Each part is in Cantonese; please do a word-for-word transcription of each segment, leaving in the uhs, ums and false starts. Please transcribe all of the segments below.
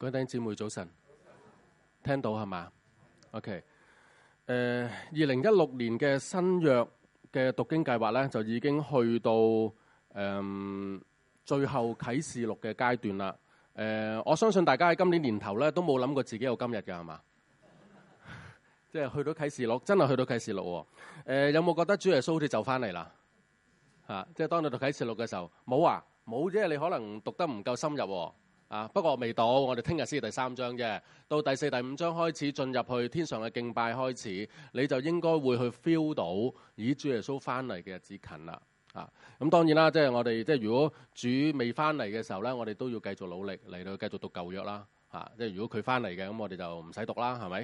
各位弟兄姊妹早晨，聽到係嘛 ？OK， 誒，二零一六年嘅新約嘅讀經計劃咧，就已經去到誒、呃、最後啟示錄嘅階段啦。誒、呃，我相信大家喺今年年頭咧都冇諗過自己有今日㗎係嘛？即係去到啟示錄，真係去到啟示錄喎。誒、呃，有冇覺得主耶穌好似就翻嚟啦？嚇、啊，即係當你讀啟示錄嘅時候，冇啊，冇即係你可能讀得唔夠深入喎。啊！不過未到，我哋聽日先係第三章啫。到第四、第五章開始進入去天上嘅敬拜開始，你就應該會去 feel 到，咦，主耶穌翻嚟嘅日子近啦。啊！咁當然啦，即係我哋即係如果主未翻嚟嘅時候咧，我哋都要繼續努力嚟到繼續讀舊約啦。啊！即係如果佢翻嚟嘅，咁我哋就唔使讀啦，係咪？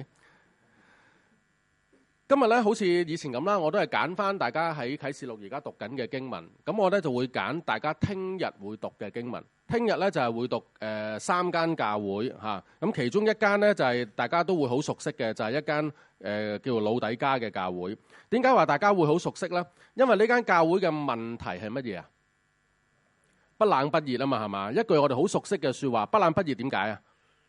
今日咧好似以前咁啦，我都係揀翻大家喺啟示錄而家讀緊嘅經文。咁我咧就會揀大家聽日會讀嘅經文。聽日咧就係會讀誒、呃、三間教會嚇。咁、啊、其中一間咧就係、是、大家都會好熟悉嘅，就係、是、一間誒、呃、叫做老底嘉嘅教會。點解話大家會好熟悉咧？因為呢間教會嘅問題係乜嘢啊？不冷不熱啊嘛，係嘛？一句我哋好熟悉嘅説話，不冷不熱點解啊？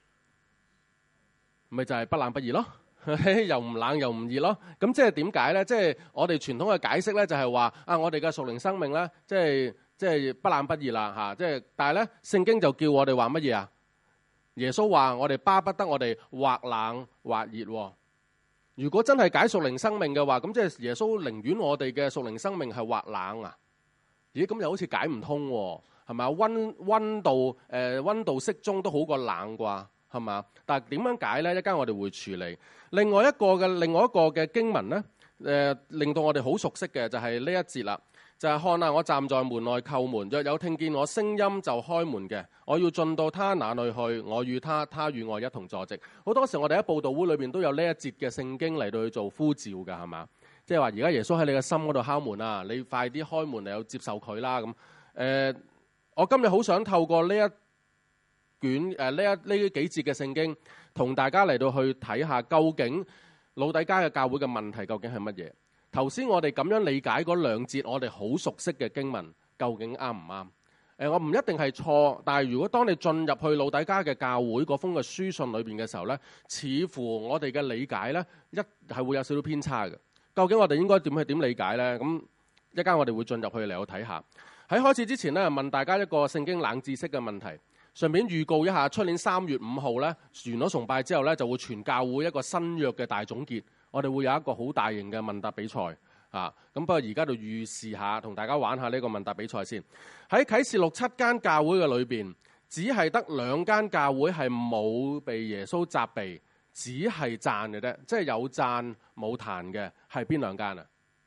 咪就係、是、不冷不熱咯。又唔冷又唔熱咯，咁即係點解咧？即係我哋傳統嘅解釋咧，就係話啊，我哋嘅屬靈生命咧，即係即係不冷不熱啦嚇。即係但係咧，聖經就叫我哋話乜嘢啊？耶穌話我哋巴不得我哋或冷或熱。如果真係解屬靈生命嘅話，咁即係耶穌寧願我哋嘅屬靈生命係或冷啊？咦，咁又好似解唔通喎，係咪啊？溫溫度誒溫度適中都好過冷啩？係嘛？但係點樣解咧？一間我哋會處理。另外一個嘅另外一個嘅經文咧，誒、呃、令到我哋好熟悉嘅就係呢一節啦。就係、是、看啊，我站在門內叩門，若有聽見我聲音就開門嘅，我要進到他那裏去，我與他，他與我一同坐席。好多時我哋喺佈道會裏邊都有呢一節嘅聖經嚟到去做呼召㗎，係嘛？即係話而家耶穌喺你嘅心嗰度敲門啊，你快啲開門嚟到接受佢啦咁。誒、呃，我今日好想透過呢一卷誒呢一呢幾節嘅聖經，同大家嚟到去睇下究竟老底嘉嘅教會嘅問題究竟係乜嘢？頭先我哋咁樣理解嗰兩節，我哋好熟悉嘅經文，究竟啱唔啱？誒，我唔一定係錯，但係如果當你進入去老底嘉嘅教會嗰封嘅書信裏邊嘅時候咧，似乎我哋嘅理解咧一係會有少少偏差嘅。究竟我哋應該點去點理解咧？咁一間我哋會進入去嚟到睇下。喺開始之前咧，問大家一個聖經冷知識嘅問題。順便預告一下，出年三月五號咧，完咗崇拜之後咧，就會全教會一個新約嘅大總結。我哋會有一個好大型嘅問答比賽啊！咁不過而家就預示下，同大家玩下呢個問答比賽先。喺啟示錄七間教會嘅裏邊，只係得兩間教會係冇被耶穌責備，只係讚嘅啫，即係有讚冇彈嘅，係邊兩間啊？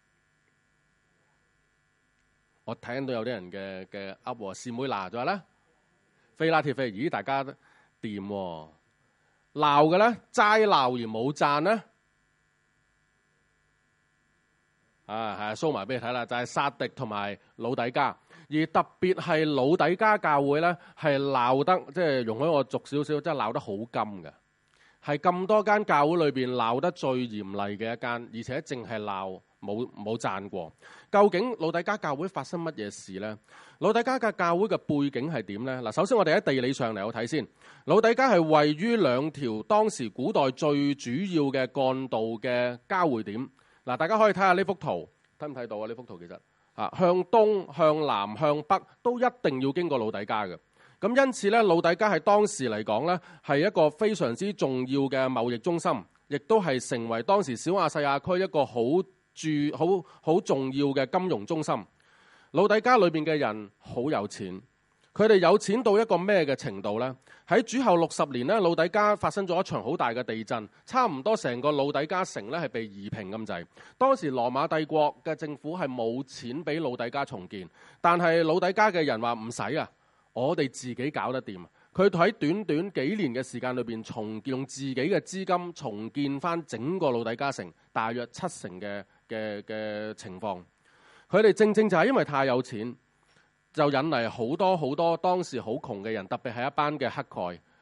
我睇到有啲人嘅嘅噏喎，士妹拿咗咧。菲拉鐵菲，咦，大家都掂喎？鬧嘅咧，齋鬧而冇讚咧，啊係，show埋俾你睇啦，就係、是、撒狄同埋老底嘉，而特別係老底嘉教會咧，係鬧得即係、就是、容許我俗少少，即係鬧得好金嘅，係咁多間教會裏邊鬧得最嚴厲嘅一間，而且淨係鬧冇冇讚過。究竟老底嘉教會發生乜嘢事咧？老底嘉嘅教會嘅背景係點咧？嗱，首先我哋喺地理上嚟睇先。老底嘉係位於兩條當時古代最主要嘅幹道嘅交匯點。嗱，大家可以睇下呢幅圖，睇唔睇到啊？呢幅圖其實啊，向東、向南、向北都一定要經過老底嘉嘅。咁因此咧，老底嘉係當時嚟講咧，係一個非常之重要嘅貿易中心，亦都係成為當時小亞細亞區一個好住好好重要嘅金融中心。老底嘉裏邊嘅人好有錢，佢哋有錢到一個咩嘅程度呢？喺主後六十年咧，老底嘉發生咗一場好大嘅地震，差唔多成個老底嘉城咧係被夷平咁滯。當時羅馬帝國嘅政府係冇錢俾老底嘉重建，但係老底嘉嘅人話唔使啊，我哋自己搞得掂。佢喺短短幾年嘅時間裏邊，重用自己嘅資金重建翻整個老底嘉城，大約七成嘅嘅嘅情況。佢哋正正就係因為太有錢，就引嚟好多好多當時好窮嘅人，特別係一班嘅乞丐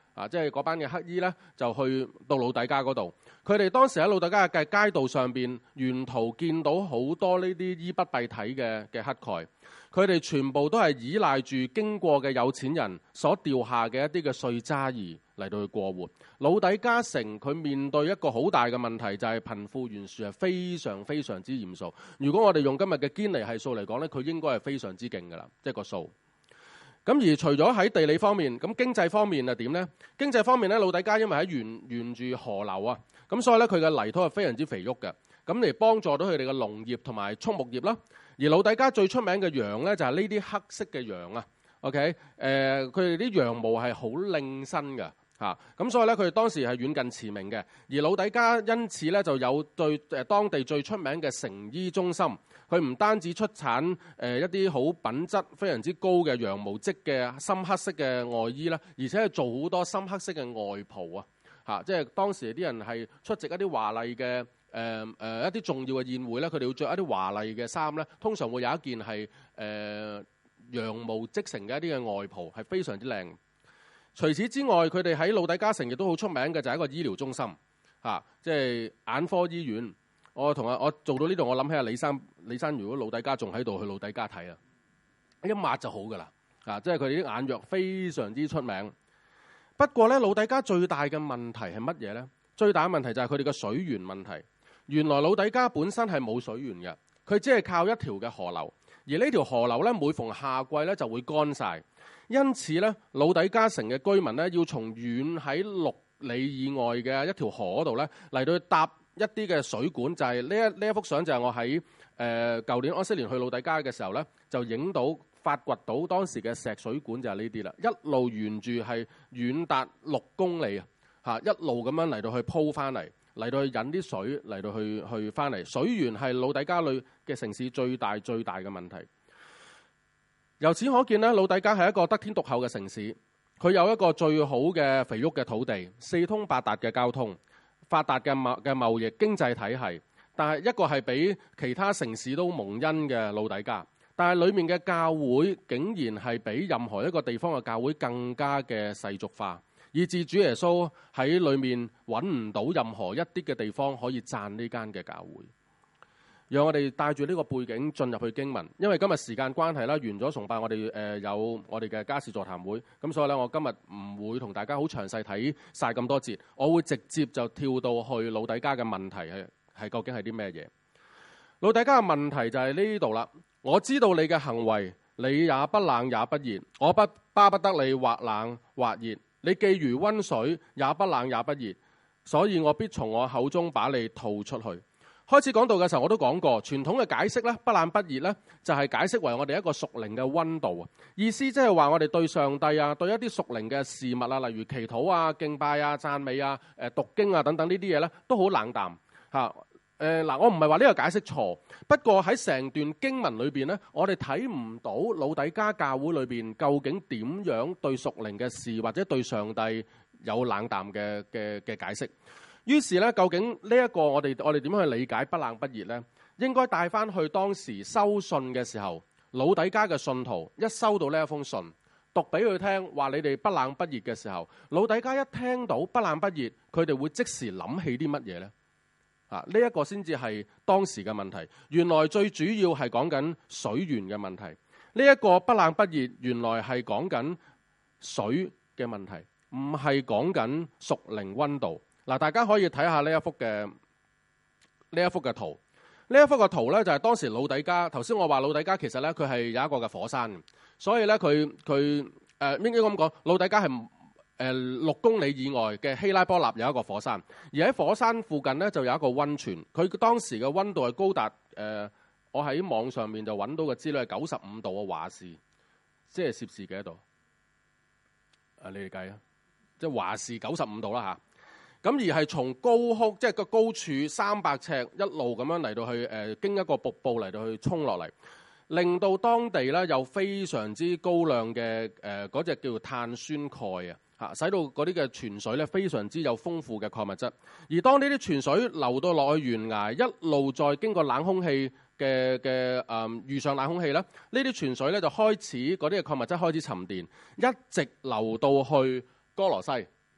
啊，即係嗰班嘅乞衣咧，就去到老底嘉嗰度。佢哋當時喺老底嘉嘅街道上邊，沿途見到好多呢啲衣不蔽體嘅嘅乞丐。佢哋全部都係依賴住經過嘅有錢人所掉下嘅一啲嘅碎渣兒嚟到去過活。老底嘉城佢面對一個好大嘅問題，就係貧富懸殊係非常非常之嚴肅。如果我哋用今日嘅堅尼係數嚟講咧，佢應該係非常之勁㗎啦，即係個數。咁而除咗喺地理方面，咁經濟方面係點呢？經濟方面咧，老底嘉因為喺沿沿住河流啊，咁所以咧佢嘅泥土係非常之肥沃嘅，咁嚟幫助到佢哋嘅農業同埋畜牧業啦。而老底嘉最出名嘅羊咧就係呢啲黑色嘅羊啊。OK，誒佢哋啲羊毛係好靚身嘅嚇，咁所以咧佢哋當時係遠近馳名嘅。而老底嘉因此咧就有對誒當地最出名嘅成衣中心。佢唔單止出產誒一啲好品質非常之高嘅羊毛織嘅深黑色嘅外衣啦，而且係做好多深黑色嘅外袍啊！嚇，即係當時啲人係出席一啲華麗嘅誒誒一啲重要嘅宴會咧，佢哋要着一啲華麗嘅衫咧，通常會有一件係誒、呃、羊毛織成嘅一啲嘅外袍，係非常之靚。除此之外，佢哋喺老底嘉城亦都好出名嘅就係一個醫療中心嚇，即係眼科醫院。我同阿我做到呢度，我諗起阿李生，李生如果老底嘉仲喺度，去老底嘉睇啊，一抹就好噶啦，啊，即係佢哋啲眼藥非常之出名。不過咧，老底嘉最大嘅問題係乜嘢咧？最大嘅問題就係佢哋嘅水源問題。原來老底嘉本身係冇水源嘅，佢只係靠一條嘅河流，而呢條河流咧每逢夏季咧就會乾晒，因此咧老底嘉城嘅居民咧要從遠喺六里以外嘅一條河嗰度咧嚟到去搭一啲嘅水管，就係呢一呢一幅相，就係我喺誒舊年安息年去老底嘉嘅時候咧，就影到發掘到當時嘅石水管就係呢啲啦，一路沿住係遠達六公里啊，嚇一路咁樣嚟到去鋪翻嚟，嚟到去引啲水嚟到去去翻嚟。水源係老底嘉裏嘅城市最大最大嘅問題。由此可見咧，老底嘉係一個得天獨厚嘅城市，佢有一個最好嘅肥沃嘅土地，四通八達嘅交通。發達嘅貿嘅貿易經濟體系，但係一個係比其他城市都蒙恩嘅老底嘉，但係裡面嘅教會竟然係比任何一個地方嘅教會更加嘅世俗化，以致主耶穌喺裡面揾唔到任何一啲嘅地方可以讚呢間嘅教會。讓我哋帶住呢個背景進入去經文，因為今日時間關係啦，完咗崇拜，我哋誒有我哋嘅家事座談會，咁所以咧，我今日唔會同大家好詳細睇晒咁多節，我會直接就跳到去老底嘉嘅問題係係究竟係啲咩嘢？老底嘉嘅問題就係呢度啦。我知道你嘅行為，你也不冷也不熱，我不巴不得你或冷或熱，你既如溫水，也不冷也不熱，所以我必從我口中把你吐出去。開始講道嘅時候，我都講過傳統嘅解釋咧，不冷不熱咧，就係解釋為我哋一個屬靈嘅溫度啊。意思即係話我哋對上帝啊，對一啲屬靈嘅事物啊，例如祈禱啊、敬拜啊、讚美啊、誒讀經啊等等呢啲嘢咧，都好冷淡嚇。誒嗱，我唔係話呢個解釋錯，不過喺成段經文裏邊咧，我哋睇唔到老底嘉教會裏邊究竟點樣對屬靈嘅事或者對上帝有冷淡嘅嘅嘅解釋。於是咧，究竟呢一個我哋我哋點樣去理解不冷不熱咧？應該帶翻去當時收信嘅時候，老底嘉嘅信徒一收到呢一封信，讀俾佢聽話你哋不冷不熱嘅時候，老底嘉一聽到不冷不熱，佢哋會即時諗起啲乜嘢咧？啊，呢一個先至係當時嘅問題。原來最主要係講緊水源嘅問題。呢一個不冷不熱，原來係講緊水嘅問題，唔係講緊屬靈溫度。嗱，大家可以睇下呢一幅嘅呢一幅嘅圖。呢一幅嘅圖咧，就係當時老底嘉。頭先我話老底嘉其實咧，佢係有一個嘅火山，所以咧佢佢誒應該咁講，老底嘉係誒六公里以外嘅希拉波納有一個火山，而喺火山附近咧就有一個溫泉。佢當時嘅溫度係高達誒、呃，我喺網上面就揾到嘅資料係九十五度嘅華氏，即係攝氏幾多度？誒，你哋計啊，即係華氏九十五度啦嚇。咁而係從高空，即係個高處三百尺一路咁樣嚟到去誒、呃，經一個瀑布嚟到去衝落嚟，令到當地咧有非常之高量嘅誒嗰隻叫做碳酸鈣啊，嚇，使到嗰啲嘅泉水咧非常之有豐富嘅礦物質。而當呢啲泉水流到落去懸崖，一路再經過冷空氣嘅嘅誒遇上冷空氣咧，呢啲泉水咧就開始嗰啲嘅礦物質開始沉澱，一直流到去歌羅西。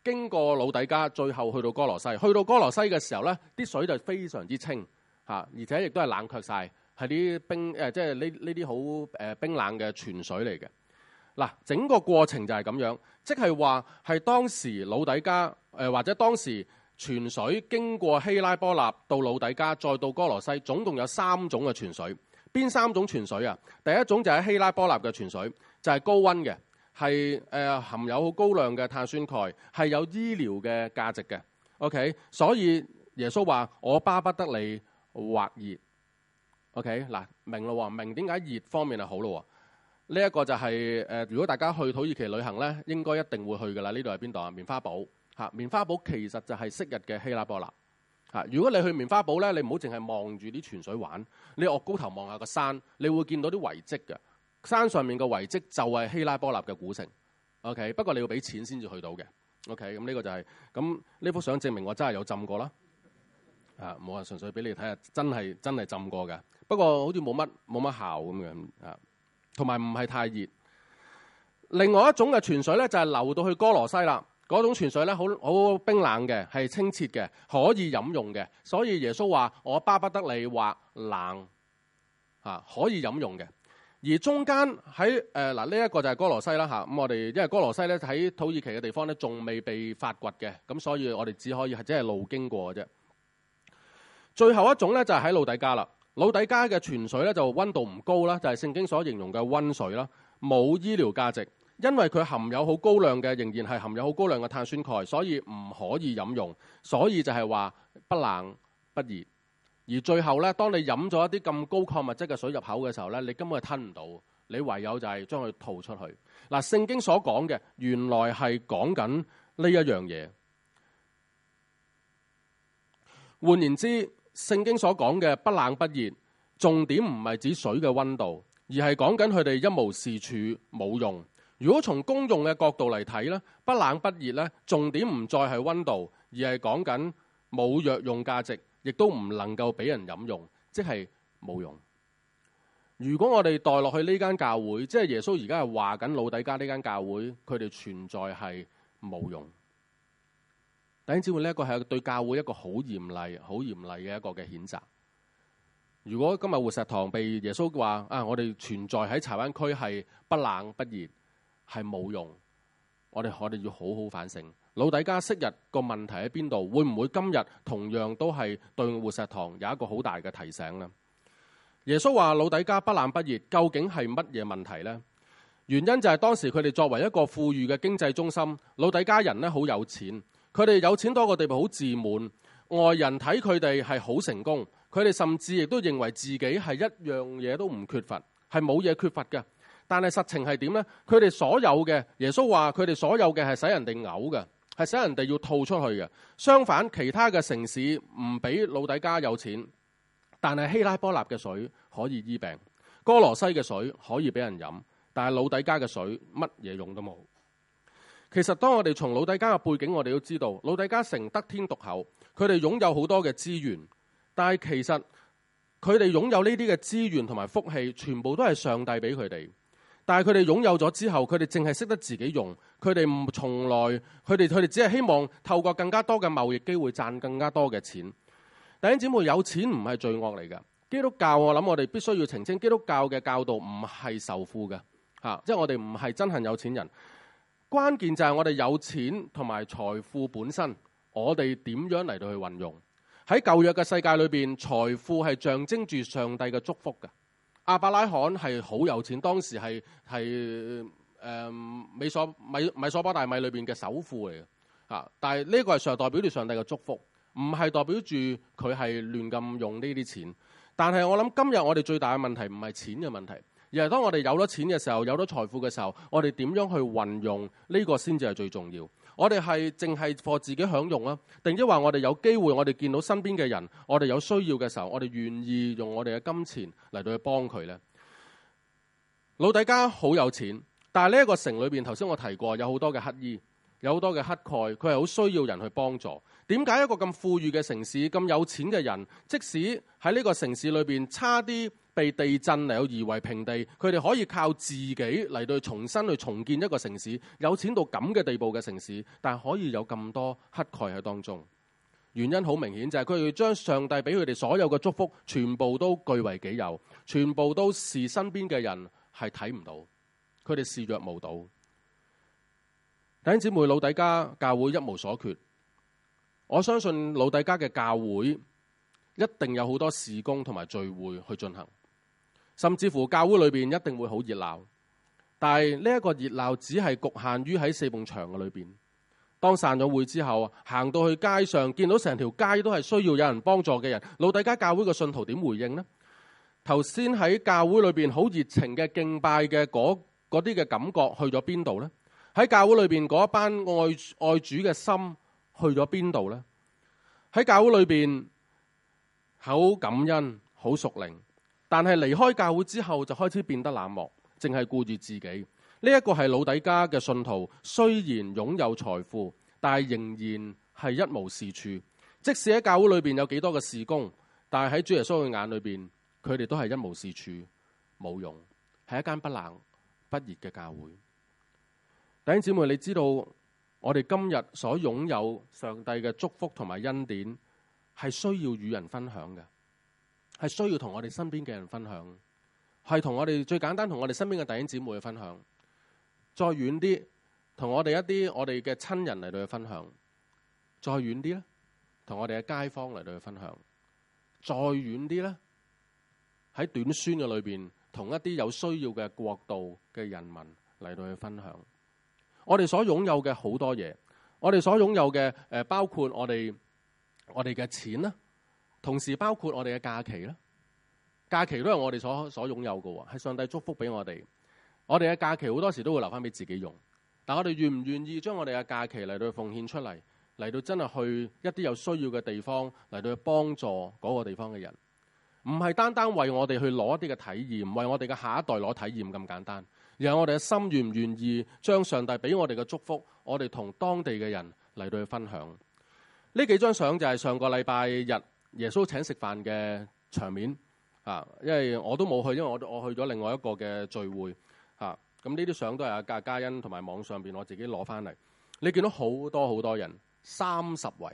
經過老底嘉，最後去到哥羅西。去到哥羅西嘅時候咧，啲水就非常之清嚇，而且亦都係冷卻晒，係啲冰誒，即係呢呢啲好誒冰冷嘅泉水嚟嘅。嗱，整個過程就係咁樣，即係話係當時老底嘉誒、呃，或者當時泉水經過希拉波納到老底嘉，再到哥羅西，總共有三種嘅泉水。邊三種泉水啊？第一種就係希拉波納嘅泉水，就係、是、高溫嘅。係誒、呃、含有好高量嘅碳酸鈣，係有醫療嘅價值嘅。OK， 所以耶穌話：我巴不得你或熱。OK， 嗱，明咯，明點解熱方面係好咯？呢、這、一個就係、是、誒、呃，如果大家去土耳其旅行咧，應該一定會去㗎啦。呢度係邊度啊？棉花堡嚇，棉花堡其實就係昔日嘅希拉波納嚇。如果你去棉花堡咧，你唔好淨係望住啲泉水玩，你岳高頭望下個山，你會見到啲遺跡嘅。山上面嘅遺跡就係希拉波納嘅古城 ，OK。不過你要俾錢先至去到嘅 ，OK。咁呢個就係咁呢幅相證明我真係有浸過啦，啊冇人純粹俾你睇下，真係真係浸過嘅。不過好似冇乜冇乜效咁樣啊，同埋唔係太熱。另外一種嘅泉水咧就係、是、流到去哥羅西啦，嗰種泉水咧好好冰冷嘅，係清澈嘅，可以飲用嘅。所以耶穌話：我巴不得你或冷啊，可以飲用嘅。而中間喺誒嗱呢一個就係哥羅西啦嚇，咁我哋因為哥羅西咧喺土耳其嘅地方咧仲未被發掘嘅，咁所以我哋只可以係只係路經過嘅啫。最後一種咧就係喺老底嘉啦，老底嘉嘅泉水咧就溫度唔高啦，就係聖經所形容嘅溫水啦，冇醫療價值，因為佢含有好高量嘅，仍然係含有好高量嘅碳酸鈣，所以唔可以飲用，所以就係話不冷不熱。而最後咧，當你飲咗一啲咁高礦物質嘅水入口嘅時候咧，你根本係吞唔到，你唯有就係將佢吐出去。嗱，聖經所講嘅原來係講緊呢一樣嘢。換言之，聖經所講嘅不冷不熱，重點唔係指水嘅溫度，而係講緊佢哋一無是處冇用。如果從公用嘅角度嚟睇咧，不冷不熱咧，重點唔再係溫度，而係講緊冇藥用價值。亦都唔能夠俾人飲用，即係冇用。如果我哋代落去呢間教會，即係耶穌而家係話緊老底嘉呢間教會，佢哋存在係冇用。弟兄姊妹，呢一個係對教會一個好嚴厲、好嚴厲嘅一個嘅譴責。如果今日活石堂被耶穌話啊，我哋存在喺柴灣區係不冷不熱，係冇用，我哋我哋要好好反省。老底嘉昔日個問題喺邊度？會唔會今日同樣都係對活石堂有一個好大嘅提醒呢？耶穌話老底嘉不冷不熱，究竟係乜嘢問題呢？原因就係當時佢哋作為一個富裕嘅經濟中心，老底嘉人咧好有錢，佢哋有錢多個地步，好自滿，外人睇佢哋係好成功，佢哋甚至亦都認為自己係一樣嘢都唔缺乏，係冇嘢缺乏嘅。但係實情係點呢？佢哋所有嘅，耶穌話佢哋所有嘅係使人哋嘔嘅。係使人哋要吐出去嘅。相反，其他嘅城市唔比老底嘉有錢，但係希拉波納嘅水可以醫病，哥羅西嘅水可以俾人飲，但係老底嘉嘅水乜嘢用都冇。其實當我哋從老底嘉嘅背景，我哋都知道老底嘉城得天獨厚，佢哋擁有好多嘅資源，但係其實佢哋擁有呢啲嘅資源同埋福氣，全部都係上帝俾佢哋。但係佢哋擁有咗之後，佢哋淨係識得自己用，佢哋唔從來，佢哋佢哋只係希望透過更加多嘅貿易機會賺更加多嘅錢。弟兄姊妹，有錢唔係罪惡嚟㗎。基督教我諗我哋必須要澄清，基督教嘅教導唔係仇富嘅，嚇，即係我哋唔係真係有錢人。關鍵就係我哋有錢同埋財富本身，我哋點樣嚟到去運用？喺舊約嘅世界裏邊，財富係象徵住上帝嘅祝福㗎。亞伯拉罕係好有錢，當時係係誒美索米米索波大米裏邊嘅首富嚟嘅嚇，但係呢個係上代表住上帝嘅祝福，唔係代表住佢係亂咁用呢啲錢。但係我諗今日我哋最大嘅問題唔係錢嘅問題，而係當我哋有咗錢嘅時候，有咗財富嘅時候，我哋點樣去運用呢個先至係最重要。我哋係淨係為自己享用啊，定抑或我哋有機會，我哋見到身邊嘅人，我哋有需要嘅時候，我哋願意用我哋嘅金錢嚟到去幫佢呢？老底嘉好有錢，但係呢一個城裏邊，頭先我提過有好多嘅乞衣，有好多嘅乞丐，佢係好需要人去幫助。點解一個咁富裕嘅城市，咁有錢嘅人，即使喺呢個城市裏邊差啲被地震嚟到夷為平地，佢哋可以靠自己嚟到重新去重建一個城市，有錢到咁嘅地步嘅城市，但係可以有咁多乞丐喺當中。原因好明顯，就係佢哋將上帝俾佢哋所有嘅祝福全部都據為己有，全部都視身邊嘅人係睇唔到，佢哋視若無睹。弟兄姊妹，老底嘉教會一無所缺，我相信老底嘉嘅教會一定有好多事工同埋聚會去進行，甚至乎教會裏邊一定會好熱鬧，但係呢一個熱鬧只係局限於喺四埲牆嘅裏邊。當散咗會之後，行到去街上，見到成條街都係需要有人幫助嘅人，老底嘉教會嘅信徒點回應呢？頭先喺教會裏邊好熱情嘅敬拜嘅嗰啲嘅感覺去咗邊度呢？喺教會裏邊嗰一班愛愛主嘅心去咗邊度呢？喺教會裏邊好感恩、好屬靈，但係離開教會之後就開始變得冷漠，淨係顧住自己。呢一個係老底嘉嘅信徒，雖然擁有財富，但係仍然係一無是處。即使喺教會裏邊有幾多嘅事工，但係喺主耶穌嘅眼裏邊，佢哋都係一無是處，冇用，係一間不冷不熱嘅教會。弟兄姊妹，你知道我哋今日所擁有上帝嘅祝福同埋恩典，係需要與人分享嘅，係需要同我哋身邊嘅人分享，係同我哋最簡單同我哋身邊嘅弟兄姊妹去分享。再遠啲，同我哋一啲我哋嘅親人嚟到去分享；再遠啲咧，同我哋嘅街坊嚟到去分享；再遠啲咧，喺短宣嘅裏邊，同一啲有需要嘅國度嘅人民嚟到去分享。我哋所擁有嘅好多嘢，我哋所擁有嘅誒，包括我哋我哋嘅錢啦，同時包括我哋嘅假期啦，假期都係我哋所所擁有嘅，係上帝祝福俾我哋。我哋嘅假期好多時都會留翻俾自己用，但我哋願唔願意將我哋嘅假期嚟到奉獻出嚟，嚟到真係去一啲有需要嘅地方嚟到去幫助嗰個地方嘅人，唔係單單為我哋去攞一啲嘅體驗，為我哋嘅下一代攞體驗咁簡單，而係我哋嘅心願唔願意將上帝俾我哋嘅祝福，我哋同當地嘅人嚟到去分享。呢幾張相就係上個禮拜日耶穌請食飯嘅場面啊，因為我都冇去，因為我我去咗另外一個嘅聚會。啊！咁呢啲相都係阿嘉嘉欣同埋網上邊我自己攞翻嚟。你見到好多好多人，三十圍，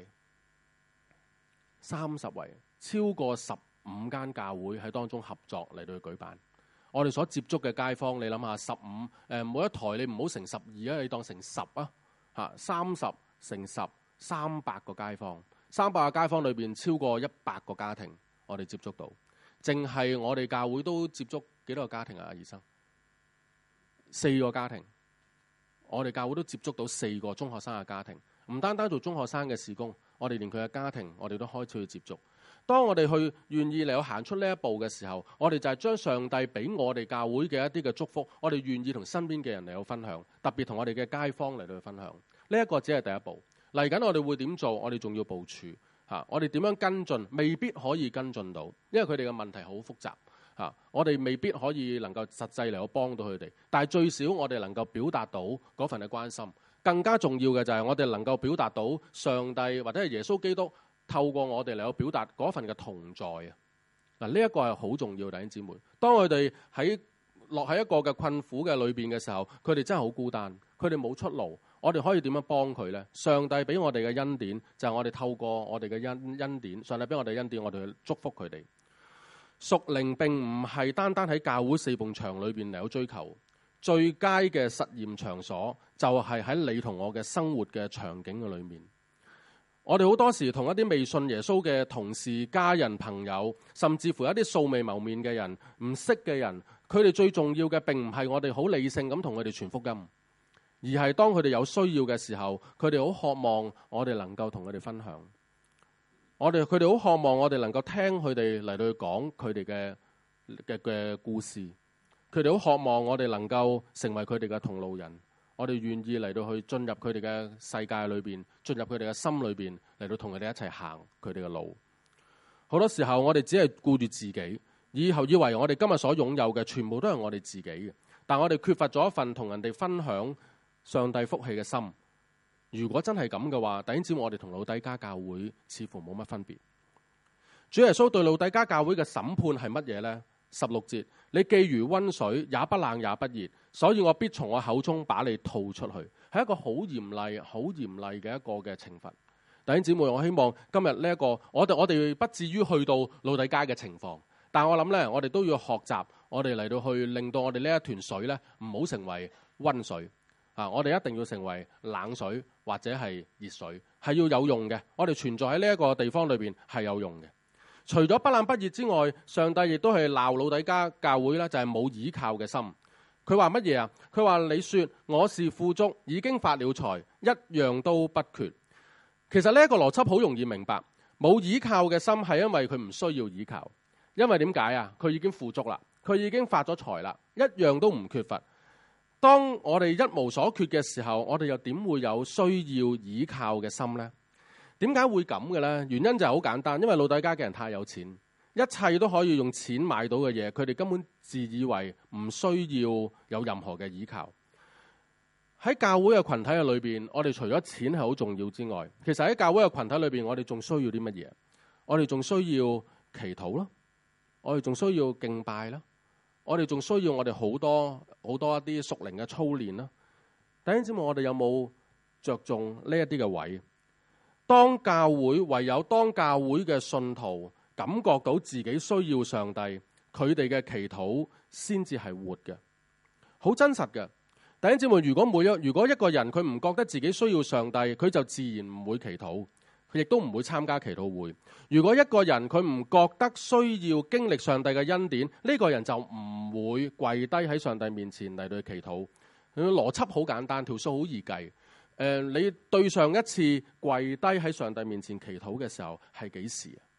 三十圍，超過十五間教會喺當中合作嚟到去舉辦。我哋所接觸嘅街坊，你諗下，十五誒每一台你唔好成十二啊，你當成十啊嚇，三十乘十，三百個街坊，三百個街坊裏邊超過一百個家庭，我哋接觸到。淨係我哋教會都接觸幾多個家庭啊？阿醫生？四個家庭，我哋教會都接觸到四個中學生嘅家庭，唔單單做中學生嘅事工，我哋連佢嘅家庭，我哋都開始去接觸。當我哋去願意嚟到行出呢一步嘅時候，我哋就係將上帝俾我哋教會嘅一啲嘅祝福，我哋願意同身邊嘅人嚟到分享，特別同我哋嘅街坊嚟到去分享。呢一個只係第一步，嚟緊我哋會點做？我哋仲要部署吓，我哋點樣跟進？未必可以跟進到，因為佢哋嘅問題好複雜。啊！我哋未必可以能夠實際嚟到幫到佢哋，但係最少我哋能夠表達到嗰份嘅關心。更加重要嘅就係我哋能夠表達到上帝或者係耶穌基督透過我哋嚟到表達嗰份嘅同在啊！嗱，呢一個係好重要，弟兄姊妹。當佢哋喺落喺一個嘅困苦嘅裏邊嘅時候，佢哋真係好孤單，佢哋冇出路。我哋可以點樣幫佢呢？上帝俾我哋嘅恩典就係我哋透過我哋嘅恩恩典，上帝俾我哋恩典，我哋去祝福佢哋。屬靈並唔係單單喺教會四埲牆裏邊嚟到追求，最佳嘅實驗場所就係喺你同我嘅生活嘅場景嘅裏面。我哋好多時同一啲未信耶穌嘅同事、家人、朋友，甚至乎一啲素未謀面嘅人、唔識嘅人，佢哋最重要嘅並唔係我哋好理性咁同佢哋傳福音，而係當佢哋有需要嘅時候，佢哋好渴望我哋能夠同佢哋分享。我哋佢哋好渴望我哋能夠聽佢哋嚟到去講佢哋嘅嘅嘅故事，佢哋好渴望我哋能夠成為佢哋嘅同路人，我哋願意嚟到去進入佢哋嘅世界裏邊，進入佢哋嘅心裏邊，嚟到同佢哋一齊行佢哋嘅路。好多時候我哋只係顧住自己，以後以為我哋今日所擁有嘅全部都係我哋自己嘅，但我哋缺乏咗一份同人哋分享上帝福氣嘅心。如果真係咁嘅話，弟兄姊妹，我哋同老底嘉教會似乎冇乜分別。主耶穌對老底嘉教會嘅審判係乜嘢呢？ 十六節，你既如溫水，也不冷也不熱，所以我必從我口中把你吐出去。係一個好嚴厲、好嚴厲嘅一個嘅懲罰。弟兄姊妹，我希望今日呢一個，我哋我哋不至於去到老底嘉嘅情況，但係我諗咧，我哋都要學習，我哋嚟到去令到我哋呢一團水咧，唔好成為溫水啊！我哋一定要成為冷水或者係熱水，係要有用嘅。我哋存在喺呢一個地方裏邊係有用嘅。除咗不冷不熱之外，上帝亦都係鬧老底嘉教會咧，就係冇倚靠嘅心。佢話乜嘢啊？佢話你說我是富足，已經發了財，一樣都不缺。其實呢一個邏輯好容易明白，冇倚靠嘅心係因為佢唔需要倚靠，因為點解啊？佢已經富足啦，佢已經發咗財啦，一樣都唔缺乏。當我哋一無所缺嘅時候，我哋又點會有需要倚靠嘅心呢？點解會咁嘅呢？原因就係好簡單，因為老底嘉嘅人太有錢，一切都可以用錢買到嘅嘢，佢哋根本自以為唔需要有任何嘅倚靠。喺教會嘅群體嘅裏邊，我哋除咗錢係好重要之外，其實喺教會嘅群體裏邊，我哋仲需要啲乜嘢？我哋仲需要祈禱啦，我哋仲需要敬拜啦，我哋仲需要我哋好多好多一啲屬靈嘅操練啦。弟兄姊妹，我哋有冇着重呢一啲嘅位？當教會唯有當教會嘅信徒感覺到自己需要上帝，佢哋嘅祈禱先至係活嘅，好真實嘅。弟兄姊妹，如果每一如果一個人佢唔覺得自己需要上帝，佢就自然唔會祈禱，佢亦都唔會參加祈禱會。如果一個人佢唔覺得需要經歷上帝嘅恩典，呢個人就唔會跪低喺上帝面前嚟到祈禱。邏輯好簡單，條數好易計。誒，你對上一次跪低喺上帝面前祈禱嘅時候係幾時啊？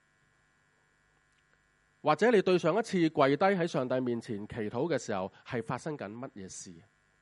或者你對上一次跪低喺上帝面前祈禱嘅時候係發生緊乜嘢事？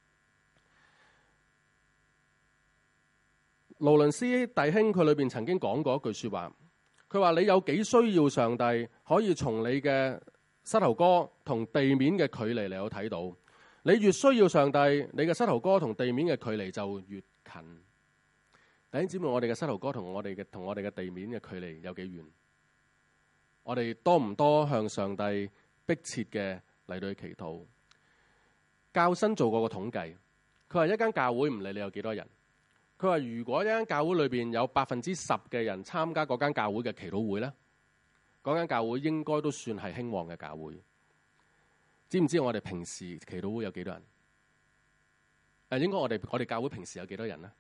勞倫斯弟兄佢裏邊曾經講過一句說話，佢話你有幾需要上帝，可以從你嘅膝頭哥同地面嘅距離嚟到睇到。你越需要上帝，你嘅膝頭哥同地面嘅距離就越近。弟兄姊妹，我哋嘅膝頭哥同我哋嘅同我哋嘅地面嘅距離有幾遠？我哋多唔多向上帝迫切嘅嚟到去祈禱？教新做過個統計，佢話一間教會唔理你有幾多人，佢話如果一間教會裏邊有百分之十嘅人參加嗰間教會嘅祈禱會咧，嗰間教會應該都算係興旺嘅教會。知唔知我哋平時祈禱會有幾多人？誒，應該我哋我哋教會平時有幾多人咧？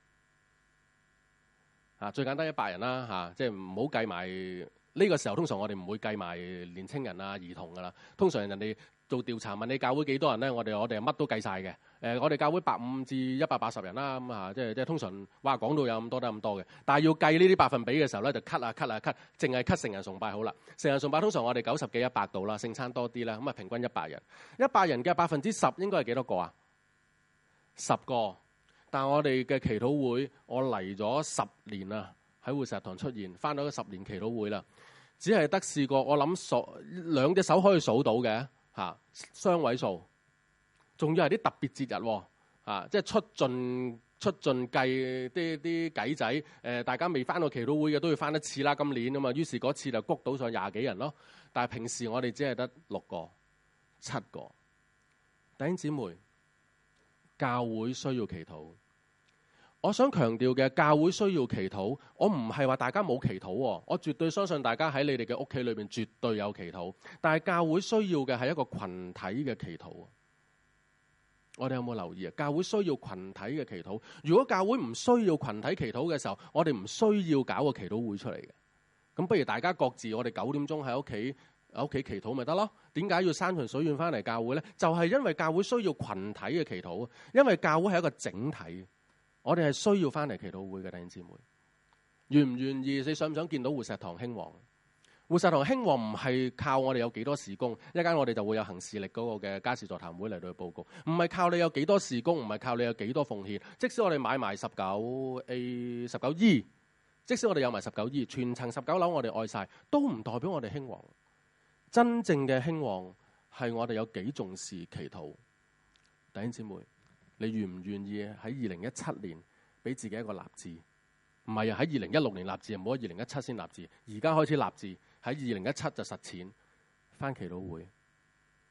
啊，最簡單一百人啦，嚇，即係唔好計埋呢個時候。通常我哋唔會計埋年青人啊、兒童噶啦。通常人哋做調查問你教會幾多人咧，我哋我哋係乜都計晒嘅。誒，我哋教會百五至一百八十人啦，咁啊，即係即係通常哇講到有咁多得咁多嘅。但係要計呢啲百分比嘅時候咧，就 cut 啊 cut 啊 cut，淨係 cut 成人崇拜好啦。成人崇拜通常我哋九十幾一百度啦，聖餐多啲啦，咁啊平均一百人。一百人嘅百分之十應該係幾多個啊？十個。但係我哋嘅祈禱會，我嚟咗十年啦，喺活石堂出現，翻到十年祈禱會啦，只係得試過，我諗數兩隻手可以數到嘅嚇，雙位數，仲要係啲特別節日喎，啊，即係出盡出盡計啲啲計仔，誒，大家未翻到祈禱會嘅都要翻一次啦，今年啊嘛，於是嗰次就谷到上廿幾人咯，但係平時我哋只係得六個、七個。弟兄姊妹，教會需要祈禱。我想強調嘅，教會需要祈禱，我唔係話大家冇祈禱，我絕對相信大家喺你哋嘅屋企裏邊絕對有祈禱，但係教會需要嘅係一個群體嘅祈禱。我哋有冇留意啊？教會需要群體嘅祈禱。如果教會唔需要群體祈禱嘅時候，我哋唔需要搞個祈禱會出嚟嘅。咁不如大家各自，我哋九點鐘喺屋企喺屋企祈禱咪得咯？點解要山長水遠翻嚟教會呢？就係因為教會需要群體嘅祈禱，因為教會係一個整體。我哋係需要翻嚟祈禱會嘅弟兄姊妹，願唔願意？你想唔想見到活石堂興旺？活石堂興旺唔係靠我哋有幾多事工，一間我哋就會有行事力嗰個嘅家事座談會嚟到去報告，唔係靠你有幾多事工，唔係靠你有幾多奉獻。即使我哋買埋十九 A、十九 E， 即使我哋有埋十九 E， 全層十九樓我哋愛晒，都唔代表我哋興旺。真正嘅興旺係我哋有幾重視祈禱。弟兄姊妹，你願唔願意喺二零一七年俾自己一個立志？唔係啊，喺二零一六年立志，唔好喺二零一七先立志。而家開始立志，喺二零一七就實踐返祈禱會。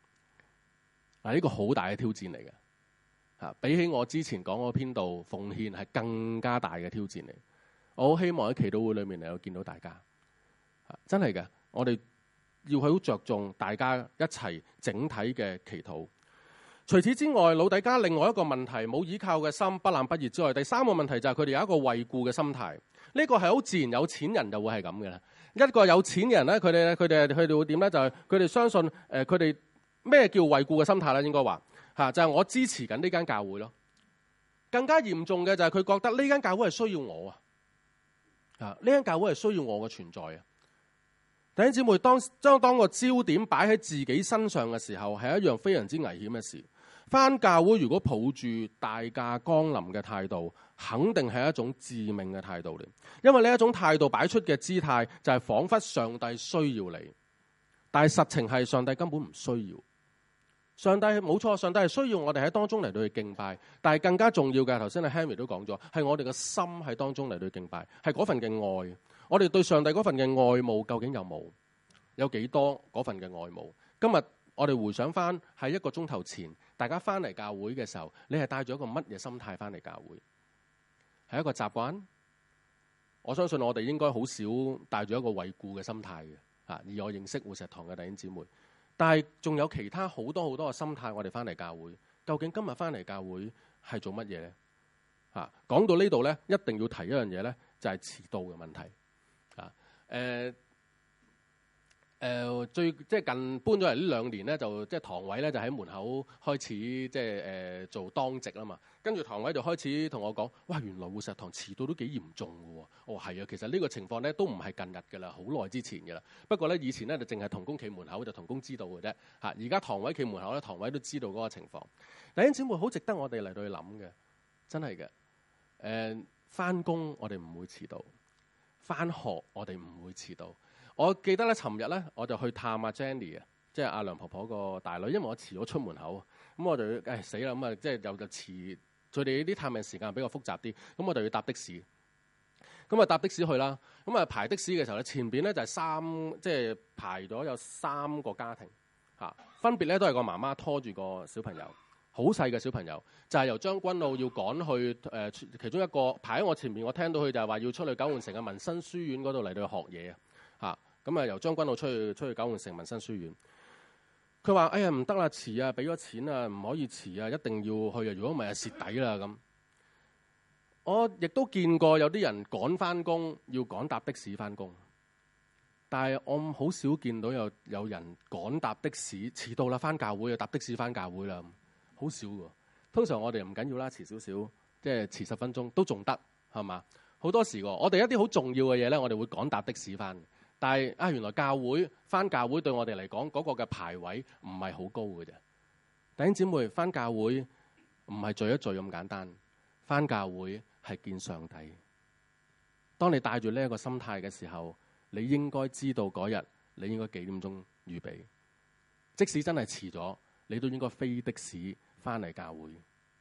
啊，呢個好大嘅挑戰嚟嘅嚇，比起我之前講嗰篇道奉獻係更加大嘅挑戰嚟。我好希望喺祈禱會裏面能夠見到大家，真係嘅，我哋要好着重大家一齊整體嘅祈禱。除此之外，老底嘉另外一個問題，冇依靠嘅心，不冷不熱之外，第三個問題就係佢哋有一個惠顧嘅心態。呢個係好自然，有錢人就會係咁嘅啦。一個有錢人咧，佢哋咧，佢哋佢哋會點咧？就係佢哋相信誒，佢哋咩叫惠顧嘅心態咧？應該話嚇，就係我支持緊呢間教會咯。更加嚴重嘅就係佢覺得呢間教會係需要我啊！啊，呢間教會係需要我嘅存在啊！弟兄姊妹，當將當個焦點擺喺自己身上嘅時候，係一樣非常之危險嘅事。返教會如果抱住大駕光臨嘅態度，肯定係一種致命嘅態度嚟。因為呢一種態度擺出嘅姿態，就係彷彿上帝需要你，但係實情係上帝根本唔需要。上帝冇錯，上帝係需要我哋喺當中嚟到去敬拜，但係更加重要嘅，頭先阿 Henry 都講咗，係我哋嘅心喺當中嚟到去敬拜，係嗰份嘅愛。我哋對上帝嗰份嘅愛慕究竟有冇？有幾多嗰份嘅愛慕？今日我哋回想翻喺一個鐘頭前，大家翻嚟教會嘅時候，你係帶咗一個乜嘢心態翻嚟教會？係一個習慣？我相信我哋應該好少帶住一個惠顧嘅心態嘅。啊，而我認識活石堂嘅弟兄姊妹，但係仲有其他好多好多嘅心態，我哋翻嚟教會，究竟今日翻嚟教會係做乜嘢咧？啊，講到呢度咧，一定要提一樣嘢咧，就係遲到嘅問題。啊，誒。誒、呃、最即係近搬咗嚟呢兩年咧，就即係堂委咧就喺門口開始即係誒、呃、做當值啦嘛。跟住堂委就開始同我講：哇，原來活石堂遲到都幾嚴重嘅喎。我話係啊，其實呢個情況咧都唔係近日嘅啦，好耐之前嘅啦。不過咧以前咧就淨係同工企門口就同工知道嘅啫。嚇，而家堂委企門口咧，堂委都知道嗰個情況。弟兄姊妹，好值得我哋嚟到去諗嘅，真係嘅。誒，翻工我哋唔會遲到，翻學我哋唔會遲到。我記得咧，尋日咧我就去探阿 Jenny 啊，即係阿梁婆婆個大女，因為我遲咗出門口，咁我就誒死啦，咁啊即係又就遲，佢哋啲探命時間比較複雜啲，咁我就要搭的士，咁啊搭的士去啦，咁啊排的士嘅時候咧，前邊咧就係三即係排咗有三個家庭嚇，分別咧都係個媽媽拖住個小朋友，好細嘅小朋友，就係由將軍澳要趕去誒其中一個排喺我前面，我聽到佢就係話要出去九龍城嘅民生書院嗰度嚟到去學嘢啊。嚇，咁啊由將軍澳出去出去九龍城民生書院，佢話：哎呀唔得啦，遲啊，俾咗錢啊，唔可以遲啊，一定要去啊！如果唔係啊，蝕底啦咁。我亦都見過有啲人趕翻工，要趕搭的士翻工，但係我好少見到有有人趕搭的士遲到啦，翻教會啊，搭的士翻教會啦，好少㗎。通常我哋唔緊要啦，遲少少，即係遲十分鐘都仲得，係嘛？好多時我哋一啲好重要嘅嘢咧，我哋會趕搭的士翻。但係啊，原來教會返教會對我哋嚟講嗰個嘅排位唔係好高嘅啫。弟兄姊妹，返教會唔係聚一聚咁簡單，返教會係見上帝。當你帶住呢一個心態嘅時候，你應該知道嗰日你應該幾點鐘預備。即使真係遲咗，你都應該飛的士返嚟教會。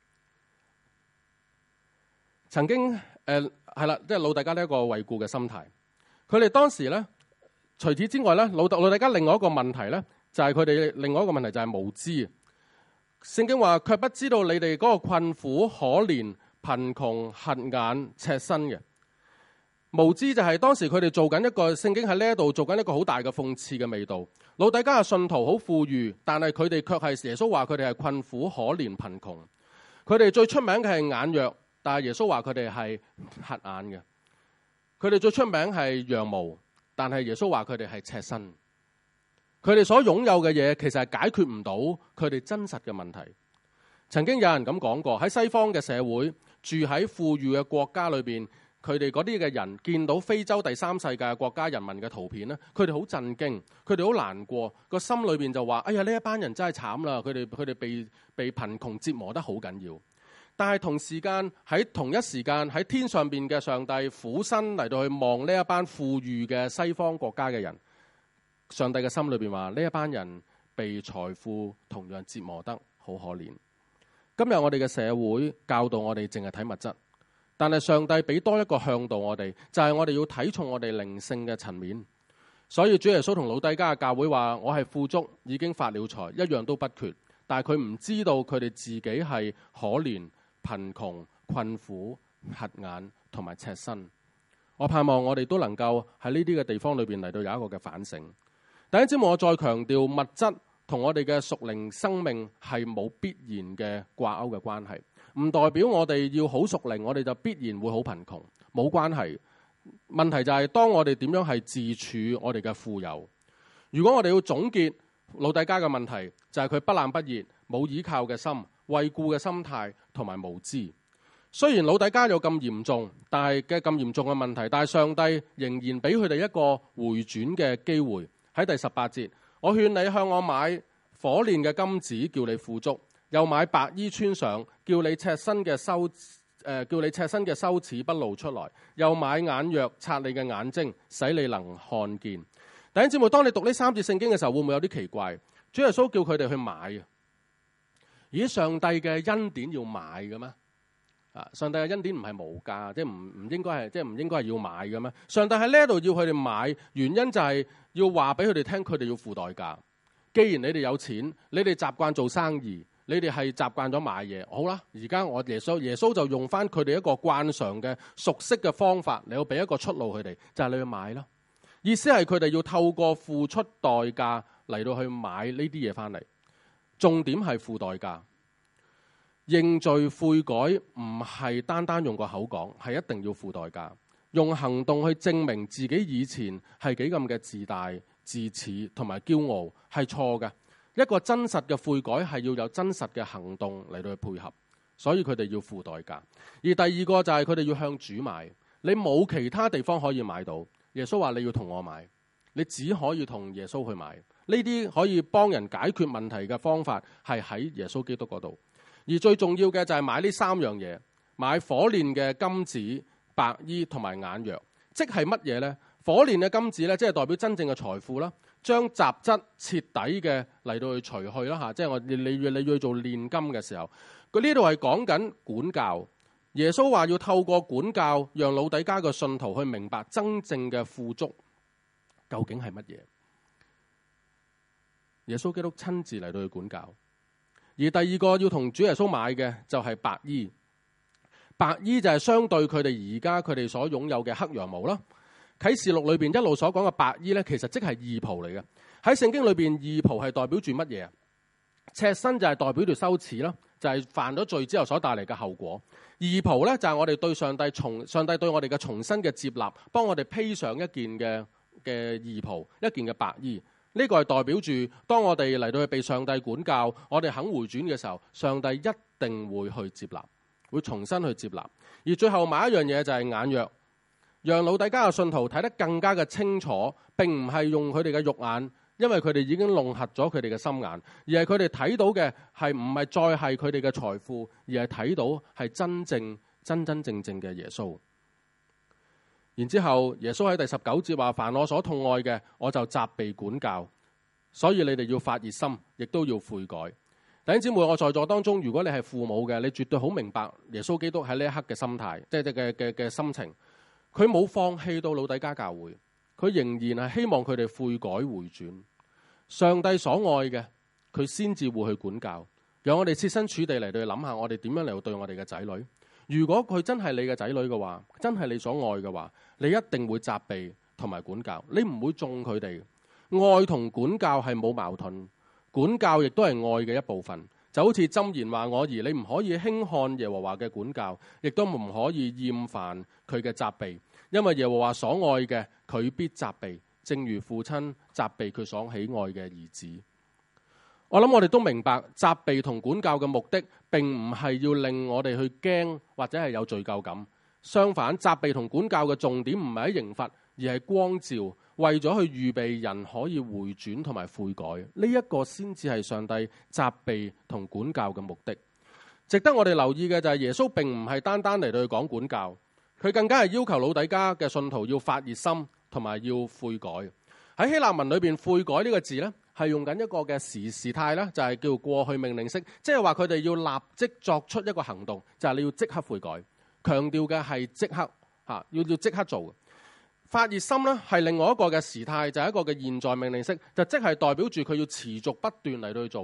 曾經誒係啦，即係老大家呢一個惠顧嘅心態。佢哋當時咧。除此之外咧，老豆老大家另外一個問題咧，就係佢哋另外一個問題就係無知。聖經話：卻不知道你哋嗰個困苦、可憐、貧窮、瞎眼、赤身嘅無知，就係當時佢哋做緊一個聖經喺呢一度做緊一個好大嘅諷刺嘅味道。老底嘉嘅信徒好富裕，但係佢哋卻係耶穌話佢哋係困苦、可憐、貧窮。佢哋最出名嘅係眼弱，但係耶穌話佢哋係瞎眼嘅。佢哋最出名係羊毛。但係耶穌話佢哋係赤身，佢哋所擁有嘅嘢其實係解決唔到佢哋真實嘅問題。曾經有人咁講過，喺西方嘅社會，住喺富裕嘅國家裏邊，佢哋嗰啲嘅人見到非洲第三世界國家人民嘅圖片咧，佢哋好震驚，佢哋好難過，個心裏邊就話：哎呀，呢一班人真係慘啦！佢哋佢哋被被貧窮折磨得好緊要。但係同時間喺同一時間喺天上邊嘅上帝俯身嚟到去望呢一班富裕嘅西方國家嘅人，上帝嘅心裏邊話：呢一班人被財富同樣折磨得好可憐。今日我哋嘅社會教導我哋淨係睇物質，但係上帝俾多一個向導我哋，就係我哋要睇重我哋靈性嘅層面。所以主耶穌同老底嘉嘅教會話：我係富足，已經發了財，一樣都不缺。 但係佢唔知道佢哋自己係可憐、貧窮、困苦、瞎眼同埋赤身。我盼望我哋都能夠喺呢啲嘅地方裏邊嚟到有一個嘅反省。第一節目我再強調，物質同我哋嘅屬靈生命係冇必然嘅掛鈎嘅關係，唔代表我哋要好屬靈，我哋就必然會好貧窮，冇關係。問題就係當我哋點樣係自處我哋嘅富有。如果我哋要總結老底嘉嘅問題，就係佢不冷不熱、冇依靠嘅心、畏顧嘅心態同埋無知。雖然老底嘉有咁嚴重，但係嘅咁嚴重嘅問題，但係上帝仍然俾佢哋一個回轉嘅機會。喺第十八節，我勸你向我買火煉嘅金子，叫你富足；又買白衣穿上，叫你赤身嘅羞誒，叫你赤身嘅羞恥不露出來；又買眼藥擦你嘅眼睛，使你能看見。弟兄姊妹，當你讀呢三節聖經嘅時候，會唔會有啲奇怪？主耶穌叫佢哋去買啊！咦，上帝嘅恩典要買嘅咩？啊！上帝嘅恩典唔係無價，即係唔唔應該係，即係唔應該係要買嘅咩？上帝喺呢一度要佢哋買，原因就係要話俾佢哋聽，佢哋要付代價。既然你哋有錢，你哋習慣做生意，你哋係習慣咗買嘢，好啦，而家我耶穌耶穌就用翻佢哋一個慣常嘅熟悉嘅方法，你要俾一個出路佢哋，就係你去買咯。意思係佢哋要透過付出代價嚟到去買呢啲嘢翻嚟，重點係付代價。認罪悔改唔係單單用個口講，係一定要付代價，用行動去證明自己以前係幾咁嘅自大、自恃同埋驕傲，係錯嘅。一個真實嘅悔改係要有真實嘅行動嚟到去配合，所以佢哋要付代價。而第二個就係佢哋要向主買，你冇其他地方可以買到。耶穌話你要同我買，你只可以同耶穌去買。呢啲可以幫人解決問題嘅方法係喺耶穌基督嗰度。而最重要嘅就係買呢三樣嘢，買火煉嘅金子、白衣同埋眼藥。即係乜嘢呢？火煉嘅金子咧，即係代表真正嘅財富啦，將雜質徹底嘅嚟到去除去啦嚇。即係我你你要你要做煉金嘅時候，佢呢度係講緊管教。耶穌話要透過管教，讓老底嘉嘅信徒去明白真正嘅富足究竟係乜嘢。耶穌基督親自嚟到去管教。而第二個要同主耶穌買嘅就係白衣，白衣就係相對佢哋而家佢哋所擁有嘅黑羊毛啦。啟示錄裏邊一路所講嘅白衣咧，其實即係義袍嚟嘅。喺聖經裏邊，義袍係代表住乜嘢啊？赤身就係代表住羞恥啦，就係犯咗罪之後所帶嚟嘅後果。義袍咧就係我哋對上帝重上帝對我哋嘅重新嘅接納，幫我哋披上一件嘅嘅義袍，一件嘅白衣。呢個係代表住，當我哋嚟到去被上帝管教，我哋肯回轉嘅時候，上帝一定會去接納，會重新去接納。而最後買一樣嘢就係眼藥，讓老底嘉嘅信徒睇得更加嘅清楚，並唔係用佢哋嘅肉眼，因為佢哋已經弄瞎咗佢哋嘅心眼，而係佢哋睇到嘅係唔係再係佢哋嘅財富，而係睇到係真正真真正正嘅耶穌。然之後，耶穌喺第十九節話：凡我所痛愛嘅，我就責備管教。所以你哋要發熱心，亦都要悔改。弟兄姊妹，我在座當中，如果你係父母嘅，你絕對好明白耶穌基督喺呢一刻嘅心態，即係嘅嘅嘅心情。佢冇放棄到老底嘉教會，佢仍然係希望佢哋悔改回轉。上帝所愛嘅，佢先至會去管教。讓我哋設身處地嚟到去諗下，我哋點樣嚟到對我哋嘅仔女。如果佢真係你嘅仔女嘅話，真係你所愛嘅話，你一定會責備同埋管教，你唔會縱佢哋。愛同管教係冇矛盾，管教亦都係愛嘅一部分。就好似箴言話：我兒，你唔可以輕看耶和華嘅管教，亦都唔可以厭煩佢嘅責備，因為耶和華所愛嘅，佢必責備，正如父親責備佢所喜愛嘅兒子。我諗我哋都明白，責備同管教嘅目的，並唔係要令我哋去驚或者係有罪疚感。相反，責備同管教嘅重點唔係喺刑罰，而係光照，為咗去預備人可以回轉同埋悔改。呢一個先至係上帝責備同管教嘅目的。值得我哋留意嘅就係耶穌並唔係單單嚟到去講管教，佢更加係要求老底嘉嘅信徒要發熱心同埋要悔改。喺希臘文裏邊，悔改呢個字呢，係用緊一個嘅時時態啦，就係叫過去命令式，即係話佢哋要立即作出一個行動，就係你要即刻悔改，強調嘅係即刻嚇，要要即刻做。發熱心呢，係另外一個嘅時態，就係一個嘅現在命令式，就即係代表住佢要持續不斷嚟到去做。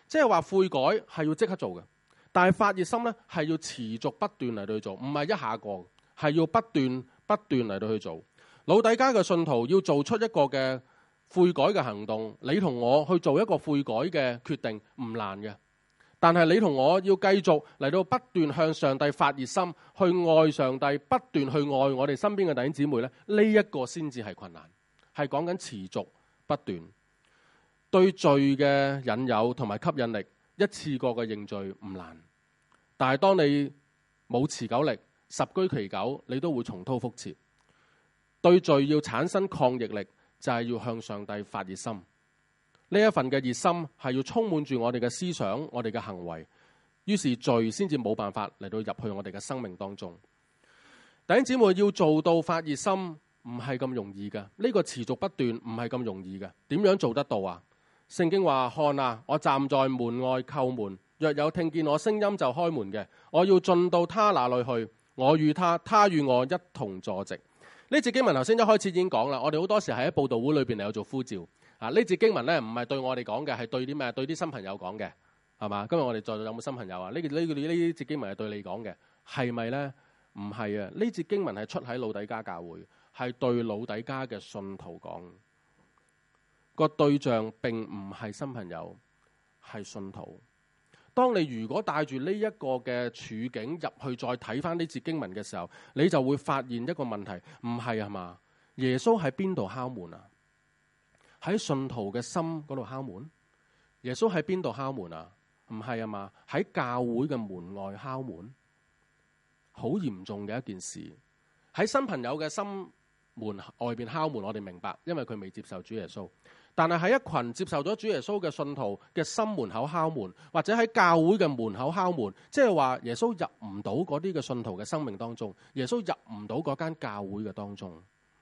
即係話悔改係要即刻做嘅，但係發熱心咧係要持續不斷嚟到去做，唔係一下過，係要不斷不斷嚟到去做。老底嘉嘅信徒要做出一個嘅悔改嘅行動，你同我去做一個悔改嘅決定唔難嘅，但係你同我要繼續嚟到不斷向上帝發熱心，去愛上帝，不斷去愛我哋身邊嘅弟兄姊妹咧，呢一個先至係困難，係講緊持續不斷。對罪嘅引誘同埋吸引力，一次過嘅認罪唔難，但係當你冇持久力，十居其九，你都會重蹈覆轍。對罪要產生抗逆力，就係要向上帝發熱心。呢一份嘅熱心係要充滿住我哋嘅思想，我哋嘅行為，於是罪先至冇辦法嚟到入去我哋嘅生命當中。弟兄姊妹，要做到發熱心唔係咁容易嘅，呢個持續不斷唔係咁容易嘅。點樣做得到啊？聖經話：看啊，我站在門外叩門，若有聽見我聲音就開門嘅，我要進到他那裏去，我與他，他與我一同坐席。呢節經文頭先一開始已經講啦，我哋好多時係喺佈道會裏邊嚟有做呼召啊。呢節經文咧唔係對我哋講嘅，係對啲咩？對啲新朋友講嘅，係嘛？今日我哋在座有冇新朋友啊？呢呢呢呢節經文係對你講嘅，係咪咧？唔係啊！呢節經文係出喺老底嘉教會，係對老底嘉嘅信徒講。個對象並唔係新朋友，係信徒。當你如果帶住呢一個嘅處境入去再睇翻呢節經文嘅時候，你就會發現一個問題，唔係啊嘛？耶穌喺邊度敲門啊？喺信徒嘅心嗰度敲門？耶穌喺邊度敲門啊？唔係啊嘛？喺教會嘅門外敲門？好嚴重嘅一件事。喺新朋友嘅心門外邊敲門，我哋明白，因為佢未接受主耶穌。但係喺一群接受咗主耶穌嘅信徒嘅心門口敲門，或者喺教會嘅門口敲門，即係話耶穌入唔到嗰啲嘅信徒嘅生命當中，耶穌入唔到嗰間教會嘅當中，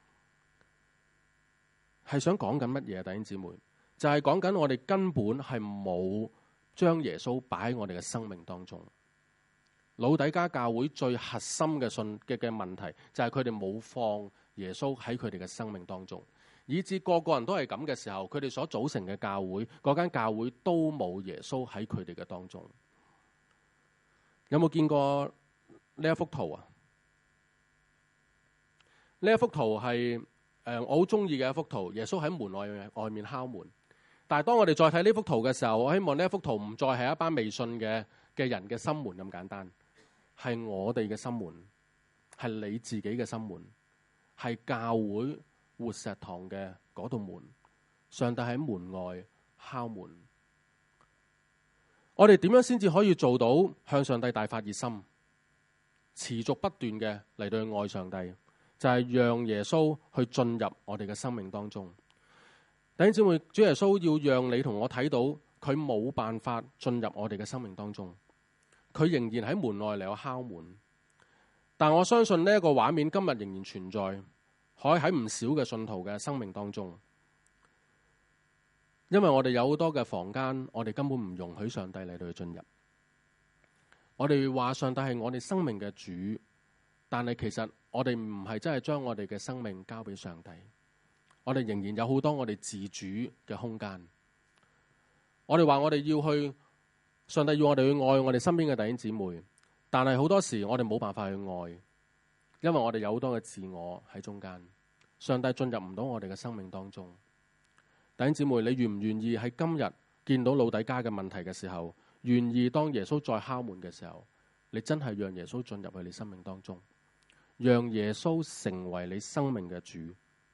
係想講緊乜嘢？弟兄姊妹，就係講緊我哋根本係冇將耶穌擺喺我哋嘅生命當中。老底嘉教會最核心嘅信嘅嘅問題，就係佢哋冇放耶穌喺佢哋嘅生命當中。以至個個人都係咁嘅時候，佢哋所組成嘅教會，嗰間教會都冇耶穌喺佢哋嘅當中。有冇見過呢一幅圖啊？呢一幅圖係誒、呃、我好中意嘅一幅圖，耶穌喺門外外面敲門。但係當我哋再睇呢幅圖嘅時候，我希望呢一幅圖唔再係一班未信嘅嘅人嘅心門咁簡單，係我哋嘅心門，係你自己嘅心門，係教會活石堂嘅嗰道門，上帝喺門外敲門。我哋點樣先至可以做到向上帝大發熱心，持續不斷嘅嚟到去愛上帝？就係、是、讓耶穌去進入我哋嘅生命當中。弟兄姊妹，主耶穌要讓你同我睇到，佢冇辦法進入我哋嘅生命當中，佢仍然喺門外嚟到敲門。但我相信呢一個畫面今日仍然存在。可以喺唔少嘅信徒嘅生命當中，因為我哋有好多嘅房間，我哋根本唔容許上帝嚟到去進入。我哋話上帝係我哋生命嘅主，但係其實我哋唔係真係將我哋嘅生命交俾上帝。我哋仍然有好多我哋自主嘅空間。我哋話我哋要去，上帝要我哋去愛我哋身邊嘅弟兄姊妹，但係好多時我哋冇辦法去愛。因為我哋有好多嘅自我喺中間，上帝進入唔到我哋嘅生命當中。弟兄姊妹，你願唔願意喺今日見到老底嘉嘅問題嘅時候，願意當耶穌再敲門嘅時候，你真係讓耶穌進入去你生命當中，讓耶穌成為你生命嘅主。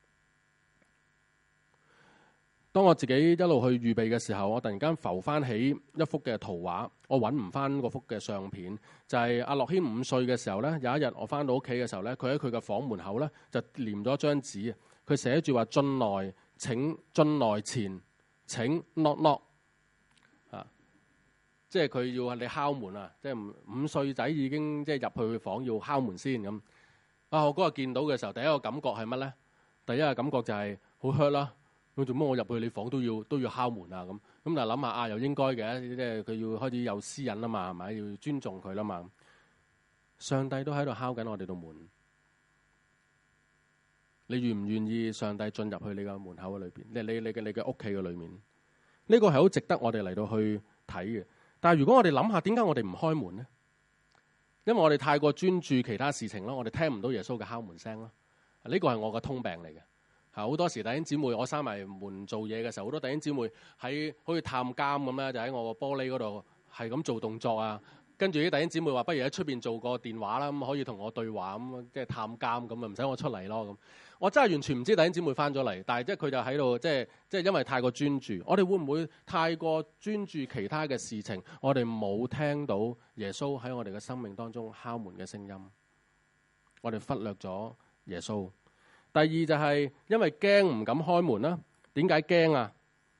當我自己一路去預備嘅時候，我突然間浮翻起一幅嘅圖畫，我揾唔翻嗰幅嘅相片，就係阿樂軒五歲嘅時候呢，有一日我翻到屋企嘅時候呢，佢喺佢嘅房門口呢，就黏咗張紙，佢寫住話進來請進來前請 knock knock 啊，即係佢要你敲門啊，即係五歲仔已經即係入去房要敲門先咁。啊，我嗰日見到嘅時候，第一個感覺係乜呢？第一個感覺就係好 hurt 啦。佢做乜我入去你房都要都要敲門啊？咁咁但係諗下啊，又應該嘅，即係佢要開始有私隱啊嘛，係咪要尊重佢啦嘛？上帝都喺度敲緊我哋度門，你願唔願意上帝進入去你個門口嘅裏邊？你你你嘅你嘅屋企嘅裏面？呢個係好值得我哋嚟到去體嘅。但係如果我哋諗下，點解我哋唔開門呢？因為我哋太過專注其他事情咯，我哋聽唔到耶穌嘅敲門聲咯。呢個係我嘅通病嚟嘅。嚇，好多時弟兄姊妹，我閂埋門做嘢嘅時候，好多弟兄姊妹喺好似探監咁咧，就喺我個玻璃嗰度係咁做動作啊。跟住啲弟兄姊妹話，不如喺出邊做個電話啦，咁可以同我對話，咁即係探監咁啊，唔使我出嚟咯咁。我真係完全唔知弟兄姊妹翻咗嚟，但係即係佢就喺度，即係即係因為太過專注。我哋會唔會太過專注其他嘅事情？我哋冇聽到耶穌喺我哋嘅生命當中敲門嘅聲音，我哋忽略咗耶穌。第二就係因為驚唔敢開門啦。點解驚啊？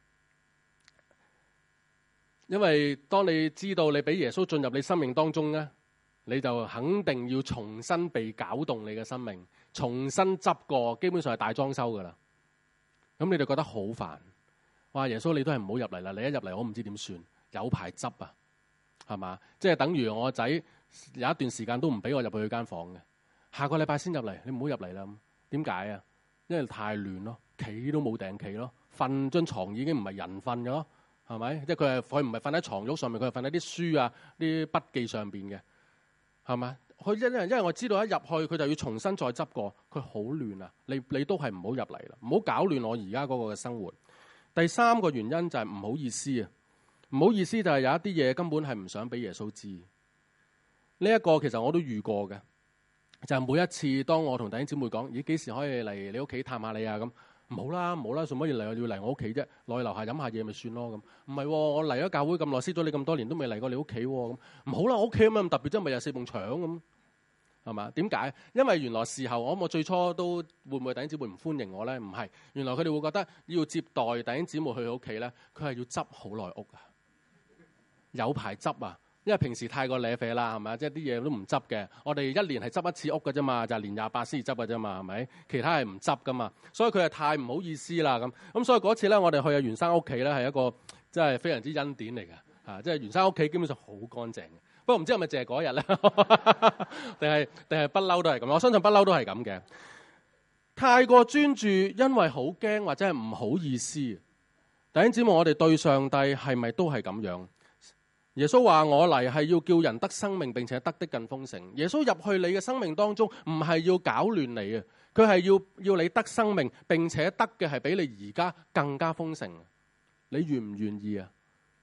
因為當你知道你俾耶穌進入你生命當中咧，你就肯定要重新被攪動你嘅生命，重新執過，基本上係大裝修噶啦。咁你就覺得好煩。哇！耶穌你都係唔好入嚟啦，你一入嚟我唔知點算，有排執啊，係嘛？即係等於我個仔有一段時間都唔俾我入去佢間房嘅，下個禮拜先入嚟，你唔好入嚟啦。點解啊？因為太亂咯，企都冇定企咯，瞓張床已經唔係人瞓嘅咯。係咪？即係佢係佢唔係瞓喺床褥上面，佢係瞓喺啲書啊、啲筆記上邊嘅，係咪？佢因因因為我知道一入去佢就要重新再執過，佢好亂啊！你你都係唔好入嚟啦，唔好搞亂我而家嗰個嘅生活。第三個原因就係唔好意思啊！唔好意思就係有一啲嘢根本係唔想俾耶穌知。呢一個其實我都遇過嘅，就係每一次當我同弟兄姊妹講：咦，幾時可以嚟你屋企探下你啊？咁。唔好啦，唔好啦，做乜要嚟？要嚟我屋企啫？落去樓下飲下嘢咪算咯咁。唔係喎，我嚟咗教會咁耐，識咗你咁多年都未嚟過你屋企喎咁。唔好啦，我屋企咁樣咁特別，真係咪有四埲牆咁？係嘛？點解？因為原來事後我我最初都會唔會弟兄姊妹唔歡迎我咧？唔係，原來佢哋會覺得要接待弟兄姊妹去佢屋企咧，佢係要執好耐屋啊，有排執啊。因為平時太過瀨啡啦，係咪？即係啲嘢都唔執嘅。我哋一年係執一次屋嘅啫嘛，就係年廿八先至執嘅啫嘛，係咪？其他係唔執噶嘛，所以佢係太唔好意思啦咁。咁所以嗰次咧，我哋去阿袁生屋企咧，係一個即係非常之恩典嚟嘅嚇。即係袁生屋企基本上好乾淨嘅。不過唔知係咪淨係嗰日咧，定係定係不嬲都係咁？我相信不嬲都係咁嘅。太過專注，因為好驚或者係唔好意思。弟兄姊妹，我哋對上帝係咪都係咁樣？耶穌話：我嚟係要叫人得生命，並且得的更豐盛。耶穌入去你嘅生命當中，唔係要搞亂你啊，佢係要要你得生命，並且得嘅係比你而家更加豐盛。你願唔願意啊？